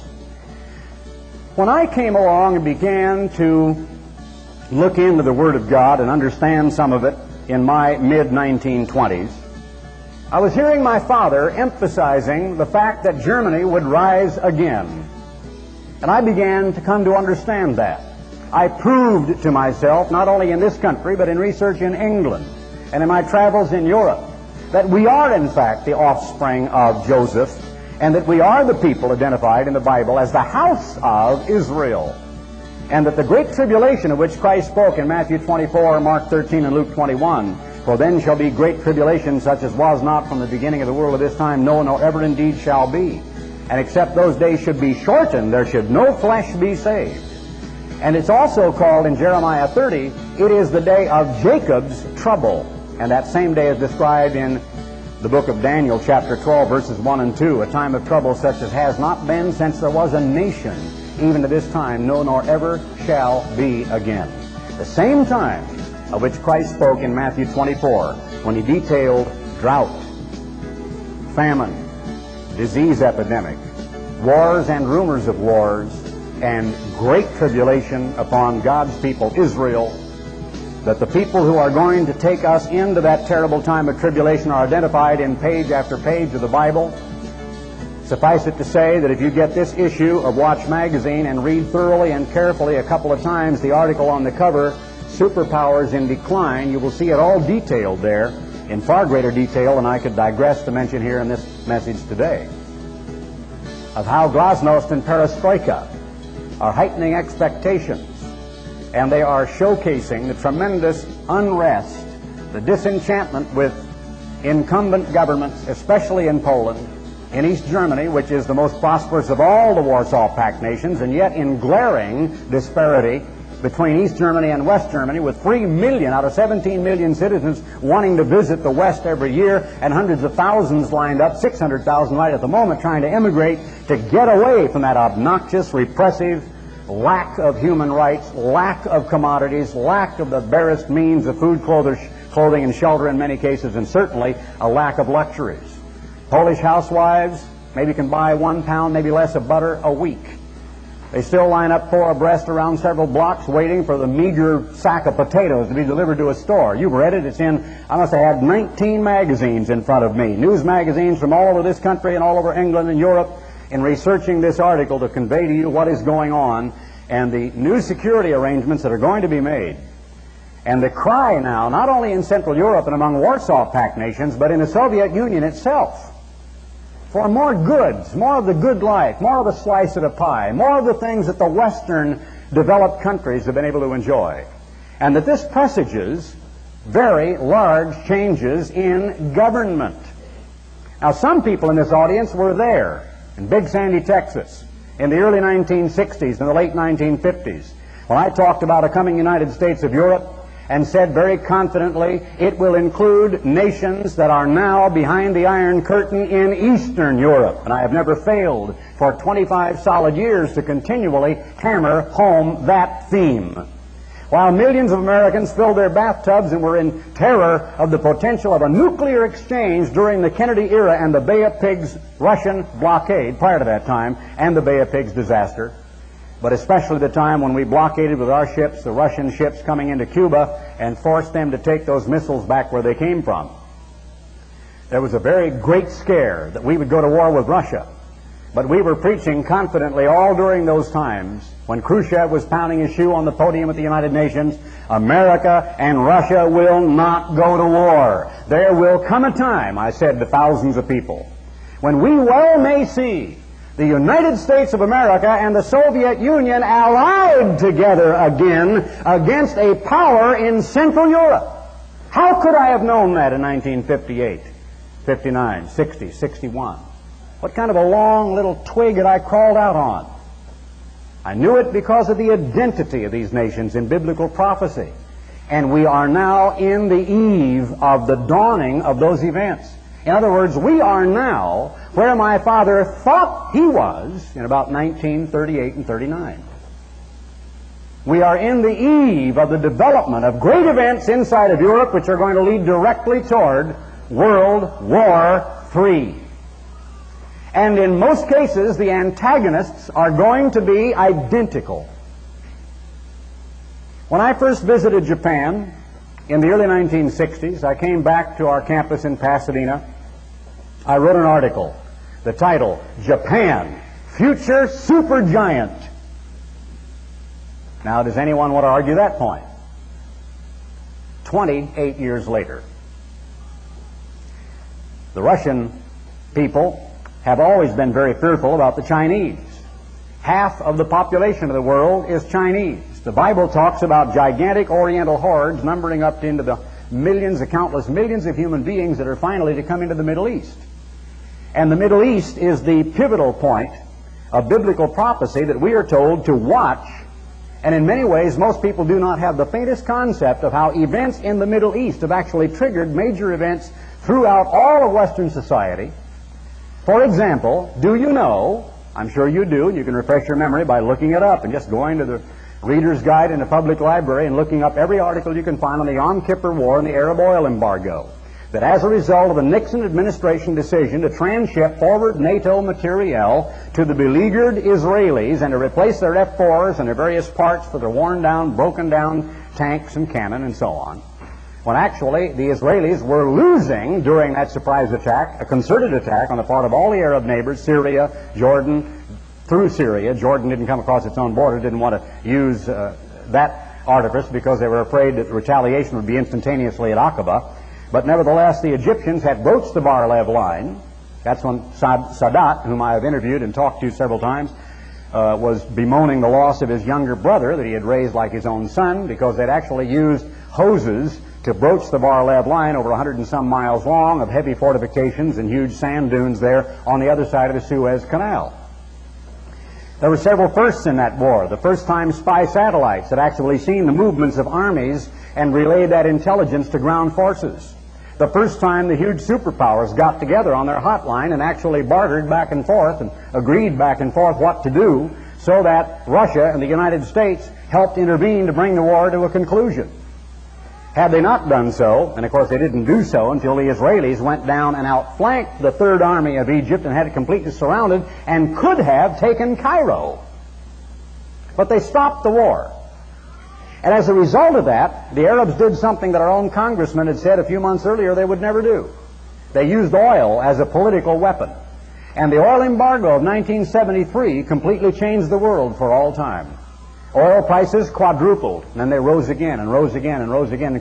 Speaker 1: When I came along and began to look into the Word of God and understand some of it in my mid-1920s, I was hearing my father emphasizing the fact that Germany would rise again. And I began to come to understand that. I proved to myself, not only in this country, but in research in England and in my travels in Europe, that we are in fact the offspring of Joseph, and that we are the people identified in the Bible as the house of Israel, and that the great tribulation of which Christ spoke in Matthew 24, Mark 13, and Luke 21, for then shall be great tribulation such as was not from the beginning of the world of this time, no, nor ever indeed shall be. And except those days should be shortened, there should no flesh be saved. And it's also called in Jeremiah 30, it is the day of Jacob's trouble. And that same day is described in the book of Daniel, chapter 12, verses 1 and 2, a time of trouble such as has not been since there was a nation, even to this time, no, nor ever shall be again. The same time of which Christ spoke in Matthew 24, when he detailed drought, famine, disease epidemic, wars and rumors of wars, and great tribulation upon God's people, Israel, that the people who are going to take us into that terrible time of tribulation are identified in page after page of the Bible. Suffice it to say that if you get this issue of Watch Magazine and read thoroughly and carefully a couple of times the article on the cover, Superpowers in Decline, you will see it all detailed there in far greater detail than I could digress to mention here in this message today, of how glasnost and perestroika are heightening expectations, and they are showcasing the tremendous unrest, the disenchantment with incumbent governments, especially in Poland, in East Germany, which is the most prosperous of all the Warsaw Pact nations, and yet in glaring disparity between East Germany and West Germany, with 3 million out of 17 million citizens wanting to visit the West every year, and hundreds of thousands lined up, 600,000 right at the moment, trying to immigrate to get away from that obnoxious, repressive, lack of human rights, lack of commodities, lack of the barest means of food, clothing, and shelter in many cases, and certainly a lack of luxuries. Polish housewives maybe can buy 1 pound, maybe less, of butter a week. They still line up 4 abreast around several blocks waiting for the meager sack of potatoes to be delivered to a store. You've read it. It's in, I must have had 19 magazines in front of me, news magazines from all over this country and all over England and Europe, in researching this article to convey to you what is going on and the new security arrangements that are going to be made. And the cry now, not only in Central Europe and among Warsaw Pact nations, but in the Soviet Union itself, for more goods, more of the good life, more of the slice of the pie, more of the things that the Western developed countries have been able to enjoy. And that this presages very large changes in government. Now, some people in this audience were there in Big Sandy, Texas, in the early 1960s and the late 1950s, when I talked about a coming United States of Europe, and said very confidently it will include nations that are now behind the Iron Curtain in Eastern Europe. And I have never failed for 25 solid years to continually hammer home that theme. While millions of Americans filled their bathtubs and were in terror of the potential of a nuclear exchange during the Kennedy era and the Bay of Pigs Russian blockade prior to that time, and the Bay of Pigs disaster, but especially the time when we blockaded with our ships the Russian ships coming into Cuba and forced them to take those missiles back where they came from. There was a very great scare that we would go to war with Russia. But we were preaching confidently all during those times, when Khrushchev was pounding his shoe on the podium at the United Nations, America and Russia will not go to war. There will come a time, I said to thousands of people, when we well may see the United States of America and the Soviet Union allied together again against a power in Central Europe. How could I have known that in 1958, 59, 60, 61? What kind of a long little twig had I crawled out on? I knew it because of the identity of these nations in biblical prophecy. And we are now in the eve of the dawning of those events. In other words, we are now where my father thought he was in about 1938 and 39. We are in the eve of the development of great events inside of Europe which are going to lead directly toward World War III. And in most cases, the antagonists are going to be identical. When I first visited Japan in the early 1960s, I came back to our campus in Pasadena. I wrote an article, the title, Japan, Future Supergiant. Now, does anyone want to argue that point? 28 years later. The Russian people have always been very fearful about the Chinese. Half of the population of the world is Chinese. The Bible talks about gigantic oriental hordes numbering up into the millions, the countless millions of human beings that are finally to come into the Middle East. And the Middle East is the pivotal point of biblical prophecy that we are told to watch. And in many ways, most people do not have the faintest concept of how events in the Middle East have actually triggered major events throughout all of Western society. For example, do you know, I'm sure you do, and you can refresh your memory by looking it up and just going to the Reader's Guide in a public library and looking up every article you can find on the Yom Kippur War and the Arab oil embargo, that as a result of the Nixon administration decision to transship forward NATO materiel to the beleaguered Israelis and to replace their F-4s and their various parts for their worn down, broken down tanks and cannon and so on, when actually the Israelis were losing during that surprise attack, a concerted attack on the part of all the Arab neighbors, Syria, Jordan, through Syria. Jordan didn't come across its own border, didn't want to use that artifice because they were afraid that the retaliation would be instantaneously at Aqaba. But nevertheless, the Egyptians had broached the Bar-Lev line. That's when Sadat, whom I have interviewed and talked to several times, was bemoaning the loss of his younger brother that he had raised like his own son, because they'd actually used hoses to broach the Bar-Lev line over 100 and some miles long of heavy fortifications and huge sand dunes there on the other side of the Suez Canal. There were several firsts in that war. The first time spy satellites had actually seen the movements of armies and relayed that intelligence to ground forces. The first time the huge superpowers got together on their hotline and actually bartered back and forth and agreed back and forth what to do, so that Russia and the United States helped intervene to bring the war to a conclusion. Had they not done so, and of course they didn't do so until the Israelis went down and outflanked the Third Army of Egypt and had it completely surrounded and could have taken Cairo. But they stopped the war. And as a result of that, the Arabs did something that our own congressman had said a few months earlier they would never do. They used oil as a political weapon. And the oil embargo of 1973 completely changed the world for all time. Oil prices quadrupled, and then they rose again and rose again and rose again and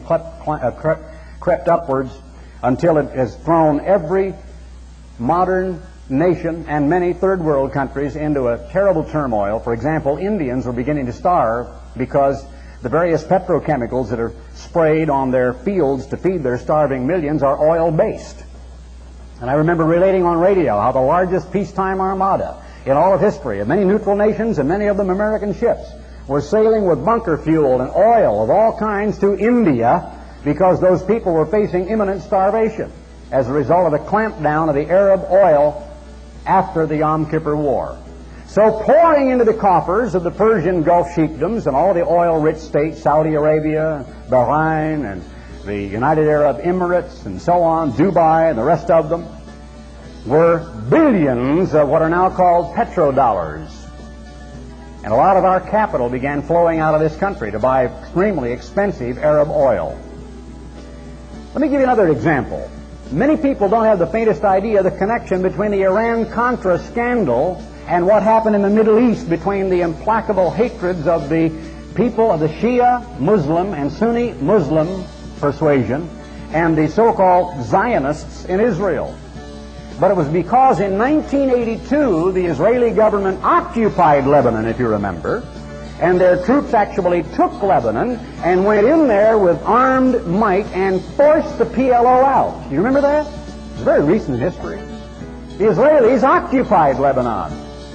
Speaker 1: crept upwards until it has thrown every modern nation and many third world countries into a terrible turmoil. For example, Indians were beginning to starve because the various petrochemicals that are sprayed on their fields to feed their starving millions are oil-based. And I remember relating on radio how the largest peacetime armada in all of history, of many neutral nations and many of them American ships, were sailing with bunker fuel and oil of all kinds to India because those people were facing imminent starvation as a result of the clampdown of the Arab oil after the Yom Kippur War. So pouring into the coffers of the Persian Gulf sheikdoms and all the oil-rich states, Saudi Arabia, Bahrain, and the United Arab Emirates, and so on, Dubai, and the rest of them, were billions of what are now called petrodollars. And a lot of our capital began flowing out of this country to buy extremely expensive Arab oil. Let me give you another example. Many people don't have the faintest idea of the connection between the Iran-Contra scandal and what happened in the Middle East between the implacable hatreds of the people of the Shia Muslim and Sunni Muslim persuasion and the so-called Zionists in Israel. But it was because in 1982 the Israeli government occupied Lebanon, if you remember, and their troops actually took Lebanon and went in there with armed might and forced the PLO out. Do you remember that? It's very recent history. The Israelis occupied Lebanon.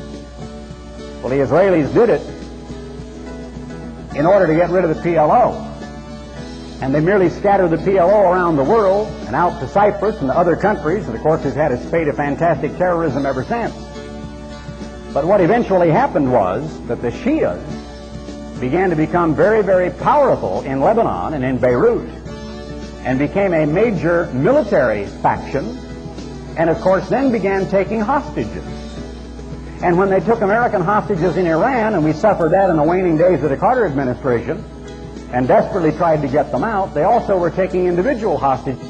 Speaker 1: Well, the Israelis did it in order to get rid of the PLO. And they merely scattered the PLO around the world and out to Cyprus and to other countries, and of course has had a spate of fantastic terrorism ever since. But what eventually happened was that the Shias began to become very, very powerful in Lebanon and in Beirut, and became a major military faction and of course then began taking hostages. And when they took American hostages in Iran, and we suffered that in the waning days of the Carter administration, and desperately tried to get them out, they also were taking individual hostages.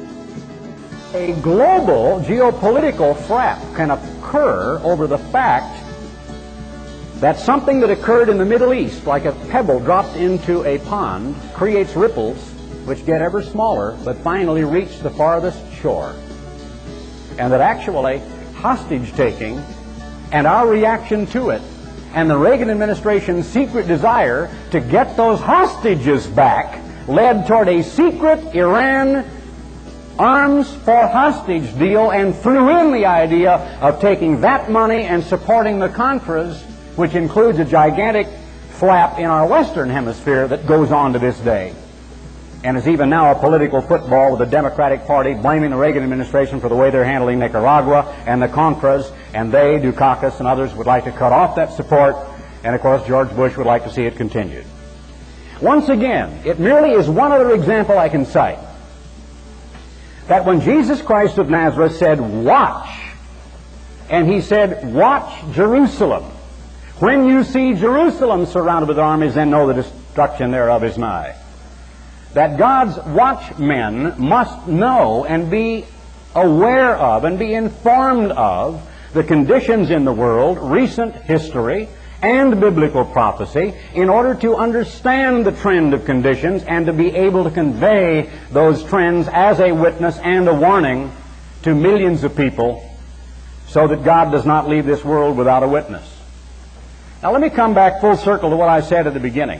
Speaker 1: A global geopolitical frap can occur over the fact that something that occurred in the Middle East, like a pebble dropped into a pond, creates ripples which get ever smaller but finally reach the farthest shore. And that actually hostage-taking and our reaction to it and the Reagan administration's secret desire to get those hostages back led toward a secret Iran arms for hostage deal and threw in the idea of taking that money and supporting the Contras, which includes a gigantic flap in our Western Hemisphere that goes on to this day. And is even now a political football with the Democratic Party blaming the Reagan administration for the way they're handling Nicaragua and the Contras, and they, Dukakis and others, would like to cut off that support, and of course George Bush would like to see it continued. Once again, it merely is one other example I can cite, that when Jesus Christ of Nazareth said, "Watch," and he said, "Watch Jerusalem. When you see Jerusalem surrounded with armies, then know the destruction thereof is nigh." That God's watchmen must know and be aware of and be informed of the conditions in the world, recent history, and biblical prophecy in order to understand the trend of conditions and to be able to convey those trends as a witness and a warning to millions of people so that God does not leave this world without a witness. Now let me come back full circle to what I said at the beginning.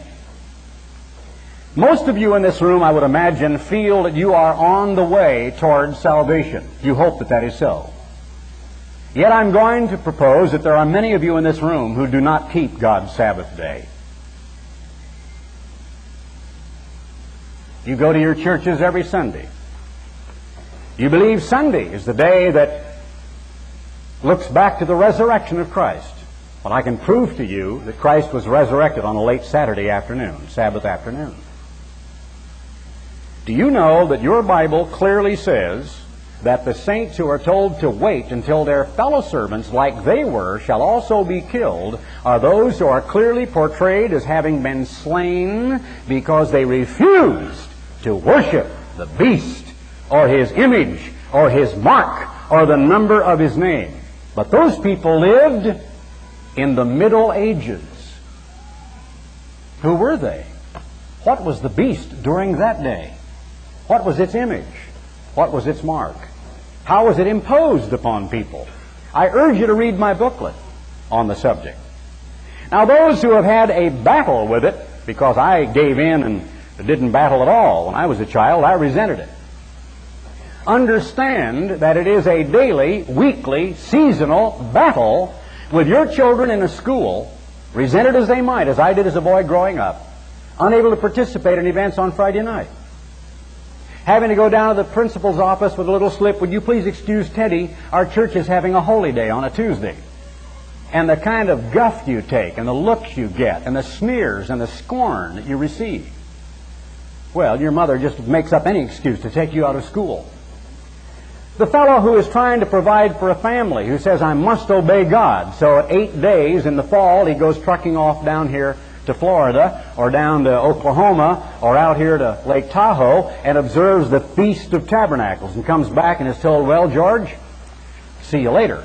Speaker 1: Most of you in this room, I would imagine, feel that you are on the way toward salvation. You hope that that is so. Yet I'm going to propose that there are many of you in this room who do not keep God's Sabbath day. You go to your churches every Sunday. You believe Sunday is the day that looks back to the resurrection of Christ. Well, I can prove to you that Christ was resurrected on a late Saturday afternoon, Sabbath afternoon. Do you know that your Bible clearly says that the saints who are told to wait until their fellow servants, like they were, shall also be killed, are those who are clearly portrayed as having been slain because they refused to worship the beast or his image or his mark or the number of his name? But those people lived in the Middle Ages. Who were they? What was the beast during that day? What was its image? What was its mark? How was it imposed upon people? I urge you to read my booklet on the subject. Now, those who have had a battle with it, because I gave in and didn't battle at all when I was a child, I resented it. Understand that it is a daily, weekly, seasonal battle with your children in a school, resented as they might, as I did as a boy growing up, unable to participate in events on Friday night. Having to go down to the principal's office with a little slip, "Would you please excuse Teddy? Our church is having a holy day on a Tuesday." And the kind of guff you take, and the looks you get, and the sneers and the scorn that you receive. Well, your mother just makes up any excuse to take you out of school. The fellow who is trying to provide for a family, who says, "I must obey God." So at 8 days in the fall, he goes trucking off down here to Florida, or down to Oklahoma, or out here to Lake Tahoe, and observes the Feast of Tabernacles, and comes back and is told, "Well, George, see you later.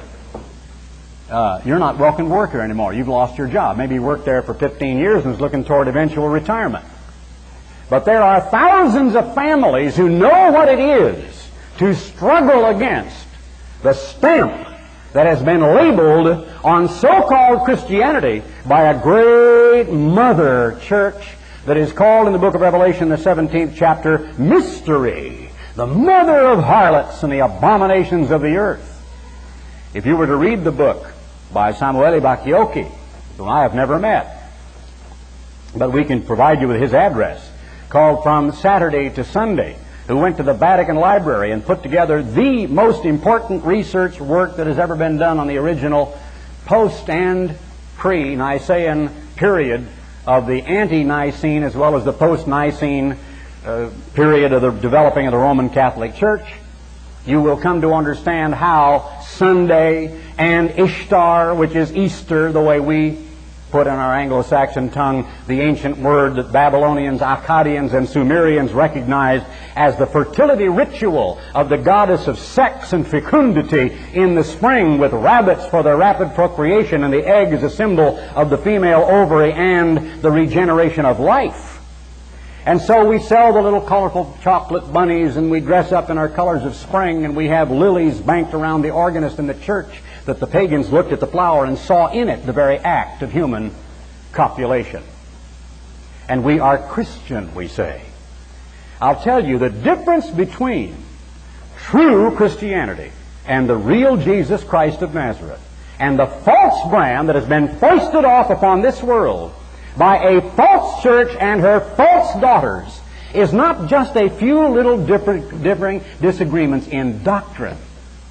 Speaker 1: You're not welcome to work here anymore. You've lost your job." Maybe he worked there for 15 years and is looking toward eventual retirement. But there are thousands of families who know what it is to struggle against the stamp that has been labeled on so-called Christianity by a great mother church that is called in the book of Revelation, the 17th chapter, Mystery, the mother of harlots and the abominations of the earth. If you were to read the book by Samuel Bakioki, whom I have never met, but we can provide you with his address, called From Saturday to Sunday, who went to the Vatican Library and put together the most important research work that has ever been done on the original post- and pre-Nicene period of the ante-Nicene as well as the post-Nicene period of the developing of the Roman Catholic Church. you will come to understand how Sunday and Ishtar, which is Easter, the way we put in our Anglo-Saxon tongue the ancient word that Babylonians, Akkadians, and Sumerians recognized as the fertility ritual of the goddess of sex and fecundity in the spring, with rabbits for their rapid procreation, and the egg is a symbol of the female ovary and the regeneration of life. And so we sell the little colorful chocolate bunnies, and we dress up in our colors of spring, and we have lilies banked around the organist in the church, that the pagans looked at the flower and saw in it the very act of human copulation. And we are Christian, we say. I'll tell you, the difference between true Christianity and the real Jesus Christ of Nazareth and the false brand that has been foisted off upon this world by a false church and her false daughters is not just a few little differing disagreements in doctrine.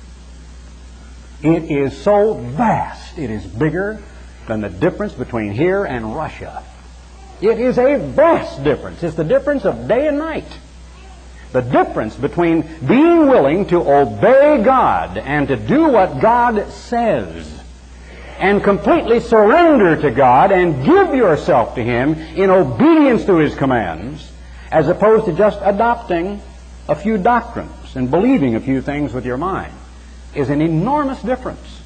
Speaker 1: It is so vast, it is bigger than the difference between here and Russia. It is a vast difference. It's the difference of day and night. The difference between being willing to obey God and to do what God says, and completely surrender to God and give yourself to Him in obedience to His commands, as opposed to just adopting a few doctrines and believing a few things with your mind, is an enormous difference.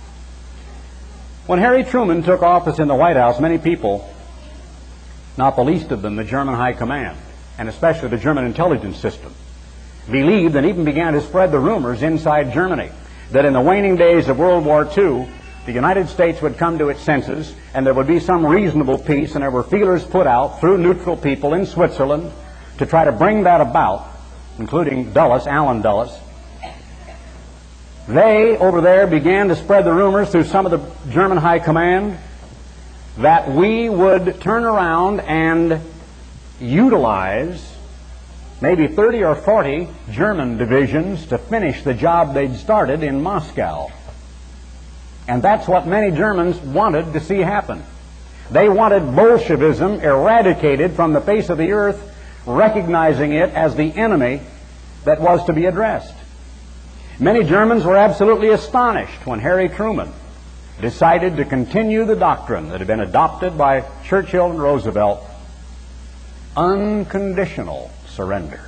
Speaker 1: When Harry Truman took office in the White House, many people, not the least of them the German High Command, and especially the German intelligence system, believed and even began to spread the rumors inside Germany that in the waning days of World War II, the United States would come to its senses and there would be some reasonable peace, and there were feelers put out through neutral people in Switzerland to try to bring that about, including Dulles, Allen Dulles. They, over there, began to spread the rumors through some of the German High Command that we would turn around and utilize maybe 30 or 40 German divisions to finish the job they'd started in Moscow. And that's what many Germans wanted to see happen. They wanted Bolshevism eradicated from the face of the earth, recognizing it as the enemy that was to be addressed. Many Germans were absolutely astonished when Harry Truman decided to continue the doctrine that had been adopted by Churchill and Roosevelt: unconditional surrender.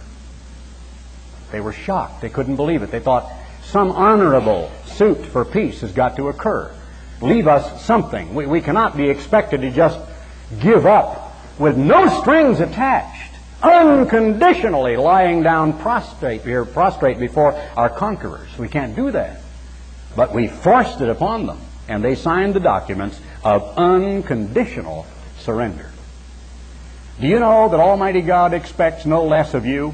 Speaker 1: They were shocked. They couldn't believe it. They thought, some honorable suit for peace has got to occur. Leave us something. We cannot be expected to just give up with no strings attached, unconditionally lying down prostrate before our conquerors. We can't do that. But we forced it upon them, and they signed the documents of unconditional surrender. Do you know that Almighty God expects no less of you?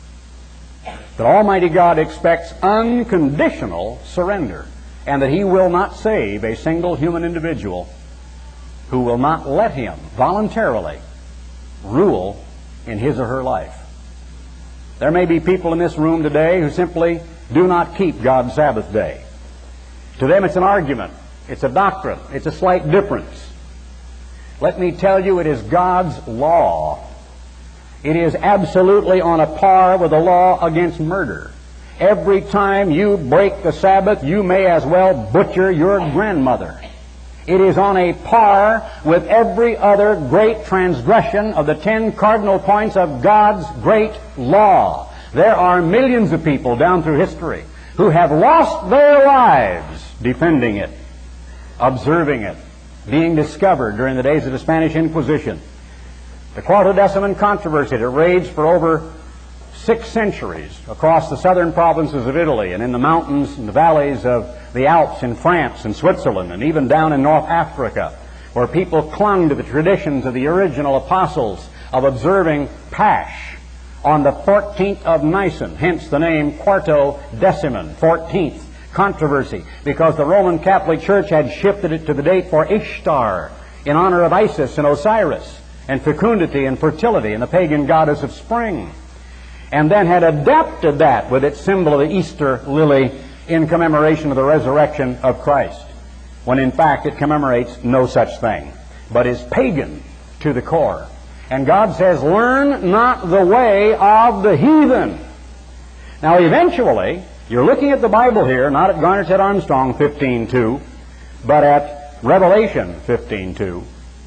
Speaker 1: That Almighty God expects unconditional surrender, and that He will not save a single human individual who will not let Him voluntarily rule in his or her life. There may be people in this room today who simply do not keep God's Sabbath day. To them it's an argument, it's a doctrine, it's a slight difference. Let me tell you, it is God's law. It is absolutely on a par with the law against murder. Every time you break the Sabbath, you may as well butcher your grandmother. It is on a par with every other great transgression of the 10 cardinal points of God's great law. There are millions of people down through history who have lost their lives defending it, observing it, being discovered during the days of the Spanish Inquisition. The Quartodeciman controversy that raged for over 6 centuries across the southern provinces of Italy and in the mountains and the valleys of the Alps in France and Switzerland and even down in North Africa, where people clung to the traditions of the original apostles of observing Pasch on the 14th of Nisan, hence the name Quartodeciman, 14th controversy, because the Roman Catholic Church had shifted it to the date for Ishtar in honor of Isis and Osiris and fecundity and fertility and the pagan goddess of spring, and then had adapted that with its symbol of the Easter lily in commemoration of the resurrection of Christ, when in fact it commemorates no such thing, but is pagan to the core. And God says, learn not the way of the heathen. Now eventually, You're looking at the Bible here, not at Garner Ted Armstrong 15:2, but at Revelation 15:2.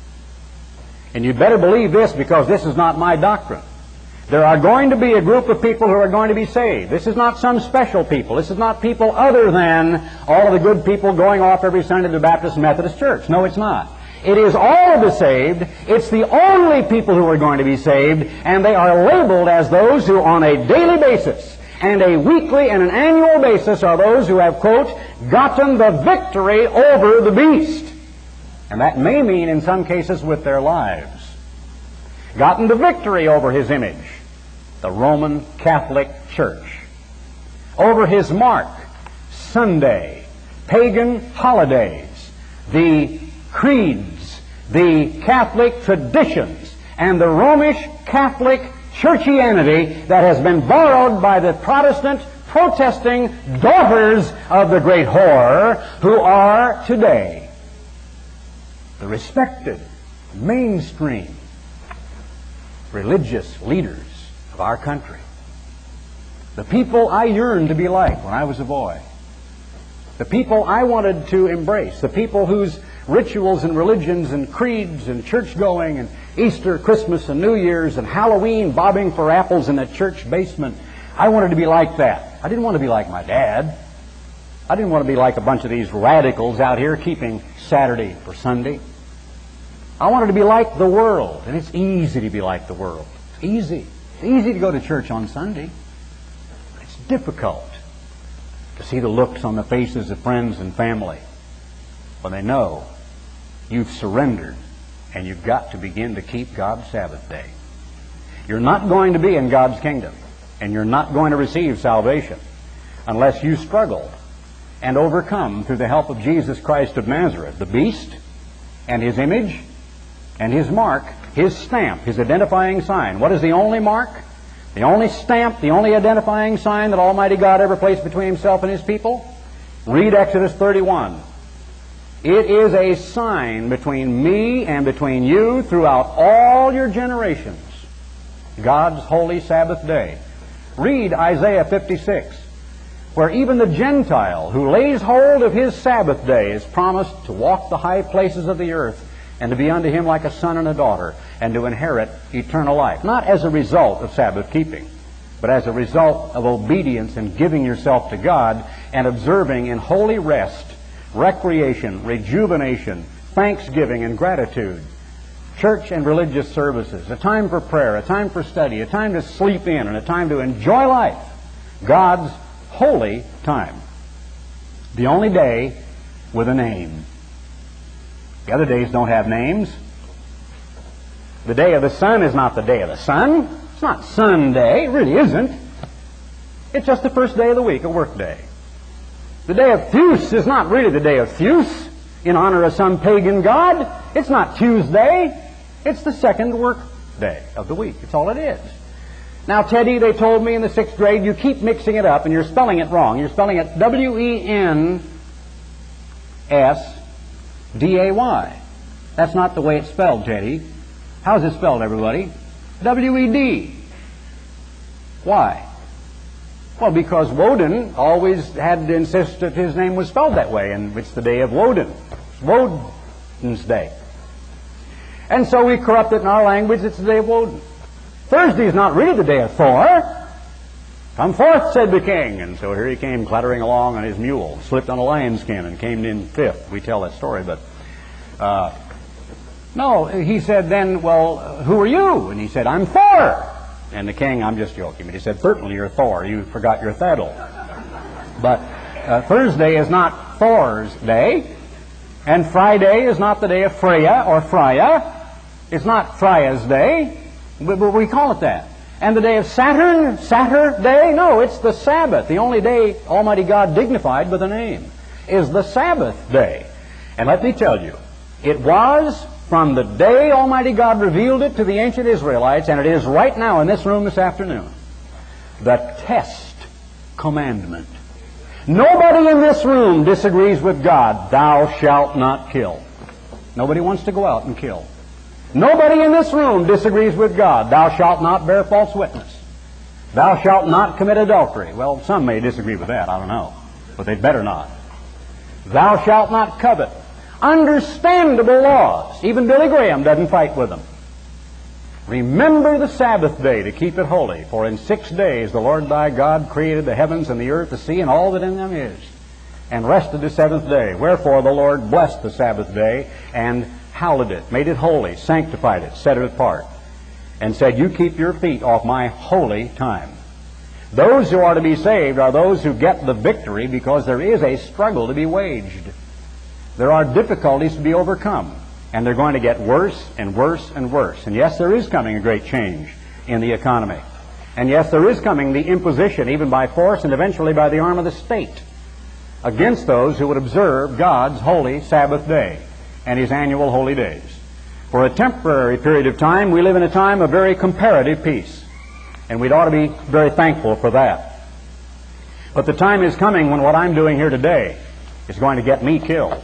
Speaker 1: And you'd better believe this, because this is not my doctrine. There are going to be a group of people who are going to be saved. This is not some special people. This is not people other than all of the good people going off every Sunday to the Baptist Methodist Church. No, it's not. It is all of the saved. It's the only people who are going to be saved, and they are labeled as those who on a daily basis and a weekly and an annual basis are those who have, quote, gotten the victory over the beast. And that may mean in some cases with their lives. Gotten the victory over his image, the Roman Catholic Church, over his mark, Sunday, pagan holidays, the creeds, the Catholic traditions, and the Romish Catholic churchianity that has been borrowed by the Protestant protesting daughters of the great whore, who are today the respected, mainstream religious leaders of our country. The people I yearned to be like when I was a boy. The people I wanted to embrace. The people whose rituals and religions and creeds and church-going and Easter, Christmas, and New Year's and Halloween, bobbing for apples in a church basement. I wanted to be like that. I didn't want to be like my dad. I didn't want to be like a bunch of these radicals out here keeping Saturday for Sunday. I wanted to be like the world, and it's easy to be like the world. It's easy. It's easy to go to church on Sunday. It's difficult to see the looks on the faces of friends and family when they know you've surrendered and you've got to begin to keep God's Sabbath day. You're not going to be in God's kingdom, and you're not going to receive salvation unless you struggle and overcome through the help of Jesus Christ of Nazareth, the beast and his image and his mark, his stamp, his identifying sign. What is the only mark, the only stamp, the only identifying sign that Almighty God ever placed between himself and his people? Read Exodus 31. It is a sign between me and between you throughout all your generations. God's holy Sabbath day. Read Isaiah 56, where even the Gentile who lays hold of his Sabbath day is promised to walk the high places of the earth and to be unto him like a son and a daughter, and to inherit eternal life. Not as a result of Sabbath keeping, but as a result of obedience and giving yourself to God and observing in holy rest, recreation, rejuvenation, thanksgiving, and gratitude, church and religious services, a time for prayer, a time for study, a time to sleep in, and a time to enjoy life. God's holy time. The only day with a name. The other days don't have names. The day of the sun is not the day of the sun. It's not Sunday. It really isn't. It's just the first day of the week, a work day. The day of Theus is not really the day of Theus in honor of some pagan god. It's not Tuesday. It's the second work day of the week. It's all it is. Now, Teddy, they told me in the 6th grade, you keep mixing it up and you're spelling it wrong. You're spelling it Wensday. That's not the way it's spelled, Teddy. How's it spelled, everybody? Wed. Why? Well, because Woden always had to insist that his name was spelled that way, and it's the day of Woden. It's Woden's Day. And so we corrupt it in our language, it's the day of Woden. Thursday is not really the day of Thor. Come forth, said the king. And so here he came clattering along on his mule, slipped on a lion's skin and came in 5th. We tell that story, but no, he said then, well, who are you? And he said, I'm Thor. And the king, I'm just joking, but he said, certainly you're Thor. You forgot your saddle. But Thursday is not Thor's day, and Friday is not the day of Freya or Freya. It's not Freya's day, but we call it that. And the day of Saturn, Saturday? No, it's the Sabbath. The only day Almighty God dignified with a name is the Sabbath day. And let me tell you, it was from the day Almighty God revealed it to the ancient Israelites, and it is right now in this room this afternoon, the test commandment. Nobody in this room disagrees with God. Thou shalt not kill. Nobody wants to go out and kill. Nobody in this room disagrees with God. Thou shalt not bear false witness. Thou shalt not commit adultery. Well, some may disagree with that, I don't know, but they'd better not. Thou shalt not covet. Understandable laws. Even Billy Graham doesn't fight with them. Remember the Sabbath day to keep it holy, for in 6 days the Lord thy God created the heavens and the earth, the sea, and all that in them is, and rested the seventh day. Wherefore the Lord blessed the Sabbath day and hallowed it, made it holy, sanctified it, set it apart, and said, you keep your feet off my holy time. Those who are to be saved are those who get the victory, because there is a struggle to be waged. There are difficulties to be overcome, and they're going to get worse and worse and worse. And yes, there is coming a great change in the economy. And yes, there is coming the imposition, even by force and eventually by the arm of the state, against those who would observe God's holy Sabbath day and His annual holy days. For a temporary period of time, we live in a time of very comparative peace, and we'd ought to be very thankful for that. But the time is coming when what I'm doing here today is going to get me killed.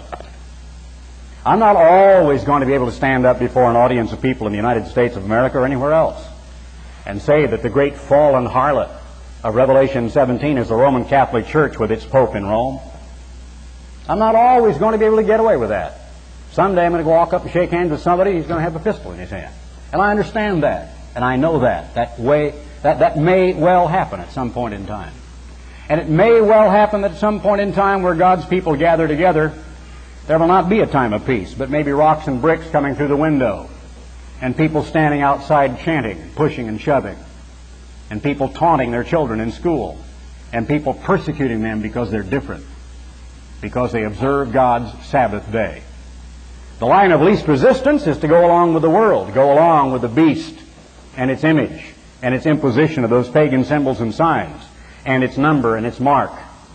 Speaker 1: I'm not always going to be able to stand up before an audience of people in the United States of America or anywhere else and say that the great fallen harlot of Revelation 17 is the Roman Catholic Church with its Pope in Rome. I'm not always going to be able to get away with that. Someday I'm going to walk up and shake hands with somebody, he's going to have a pistol in his hand. And I understand that, and I know that. That may well happen at some point in time. And it may well happen that at some point in time where God's people gather together, there will not be a time of peace, but maybe rocks and bricks coming through the window, and people standing outside chanting, pushing and shoving, and people taunting their children in school, and people persecuting them because they're different, because they observe God's Sabbath day. The line of least resistance is to go along with the world, go along with the beast and its image and its imposition of those pagan symbols and signs, and its number and its mark.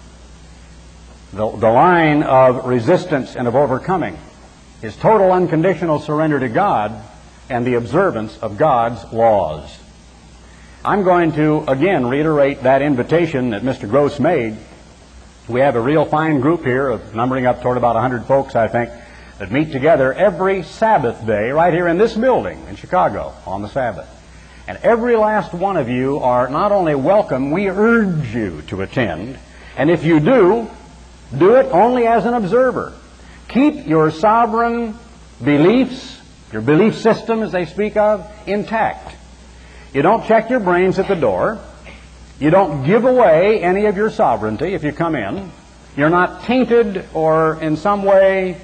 Speaker 1: The line of resistance and of overcoming is total unconditional surrender to God and the observance of God's laws. I'm going to again reiterate that invitation that Mr. Gross made. We have a real fine group here, of numbering up toward about 100 folks, I think, that meet together every Sabbath day right here in this building in Chicago on the Sabbath. And every last one of you are not only welcome, we urge you to attend. And if you do it only as an observer. Keep your sovereign beliefs, your belief system as they speak of, intact. You don't check your brains at the door. You don't give away any of your sovereignty if you come in. You're not tainted or in some way,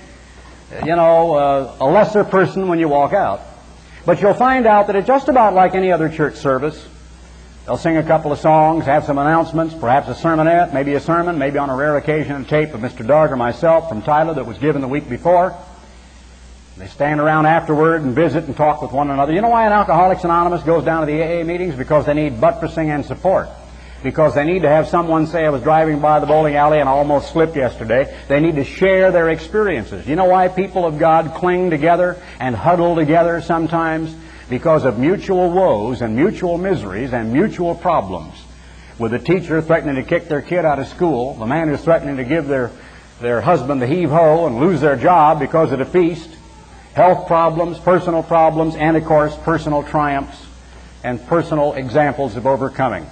Speaker 1: a lesser person when you walk out. But you'll find out that it's just about like any other church service. They'll sing a couple of songs, have some announcements, perhaps a sermonette, maybe a sermon, maybe on a rare occasion a tape of Mr. Dart or myself from Tyler that was given the week before. They stand around afterward and visit and talk with one another. You know why an Alcoholics Anonymous goes down to the AA meetings? Because they need buttressing and support. Because they need to have someone say, I was driving by the bowling alley and I almost slipped yesterday. They need to share their experiences. You know why people of God cling together and huddle together sometimes? Because of mutual woes and mutual miseries and mutual problems. With the teacher threatening to kick their kid out of school, the man who's threatening to give their husband the heave-ho and lose their job because of the feast, health problems, and of course personal triumphs and personal examples of overcoming.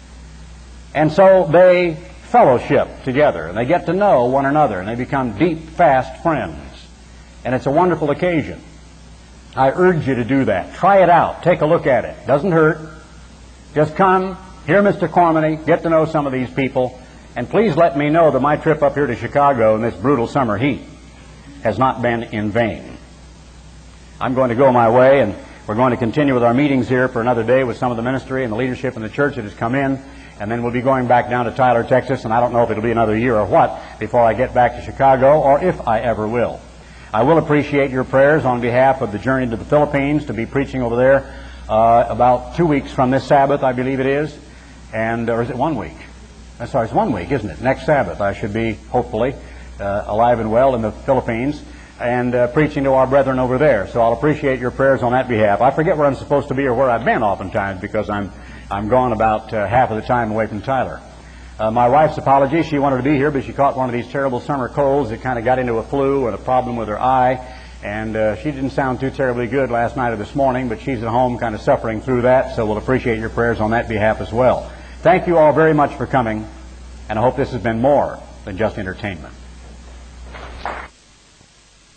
Speaker 1: And so they fellowship together, and they get to know one another, and they become deep, fast friends. And it's a wonderful occasion. I urge you to do that. Try it out. Take a look at it. Doesn't hurt. Just come, hear Mr. Cormany, get to know some of these people, and please let me know that my trip up here to Chicago in this brutal summer heat has not been in vain. I'm going to go my way, and we're going to continue with our meetings here for another day with some of the ministry and the leadership in the church that has come in, and then we'll be going back down to Tyler, Texas, and I don't know if it'll be another year or what before I get back to Chicago, or if I ever will. I will appreciate your prayers on behalf of the journey to the Philippines, to be preaching over there about 2 weeks from this Sabbath, I believe it is, or is it 1 week? It's 1 week, isn't it? Next Sabbath I should be, hopefully, alive and well in the Philippines, and preaching to our brethren over there. So I'll appreciate your prayers on that behalf. I forget where I'm supposed to be or where I've been oftentimes, because I'm gone about half of the time away from Tyler. My wife's apologies. She wanted to be here, but she caught one of these terrible summer colds that kind of got into a flu and a problem with her eye. And she didn't sound too terribly good last night or this morning, but she's at home kind of suffering through that, so we'll appreciate your prayers on that behalf as well. Thank you all very much for coming, and I hope this has been more than just entertainment.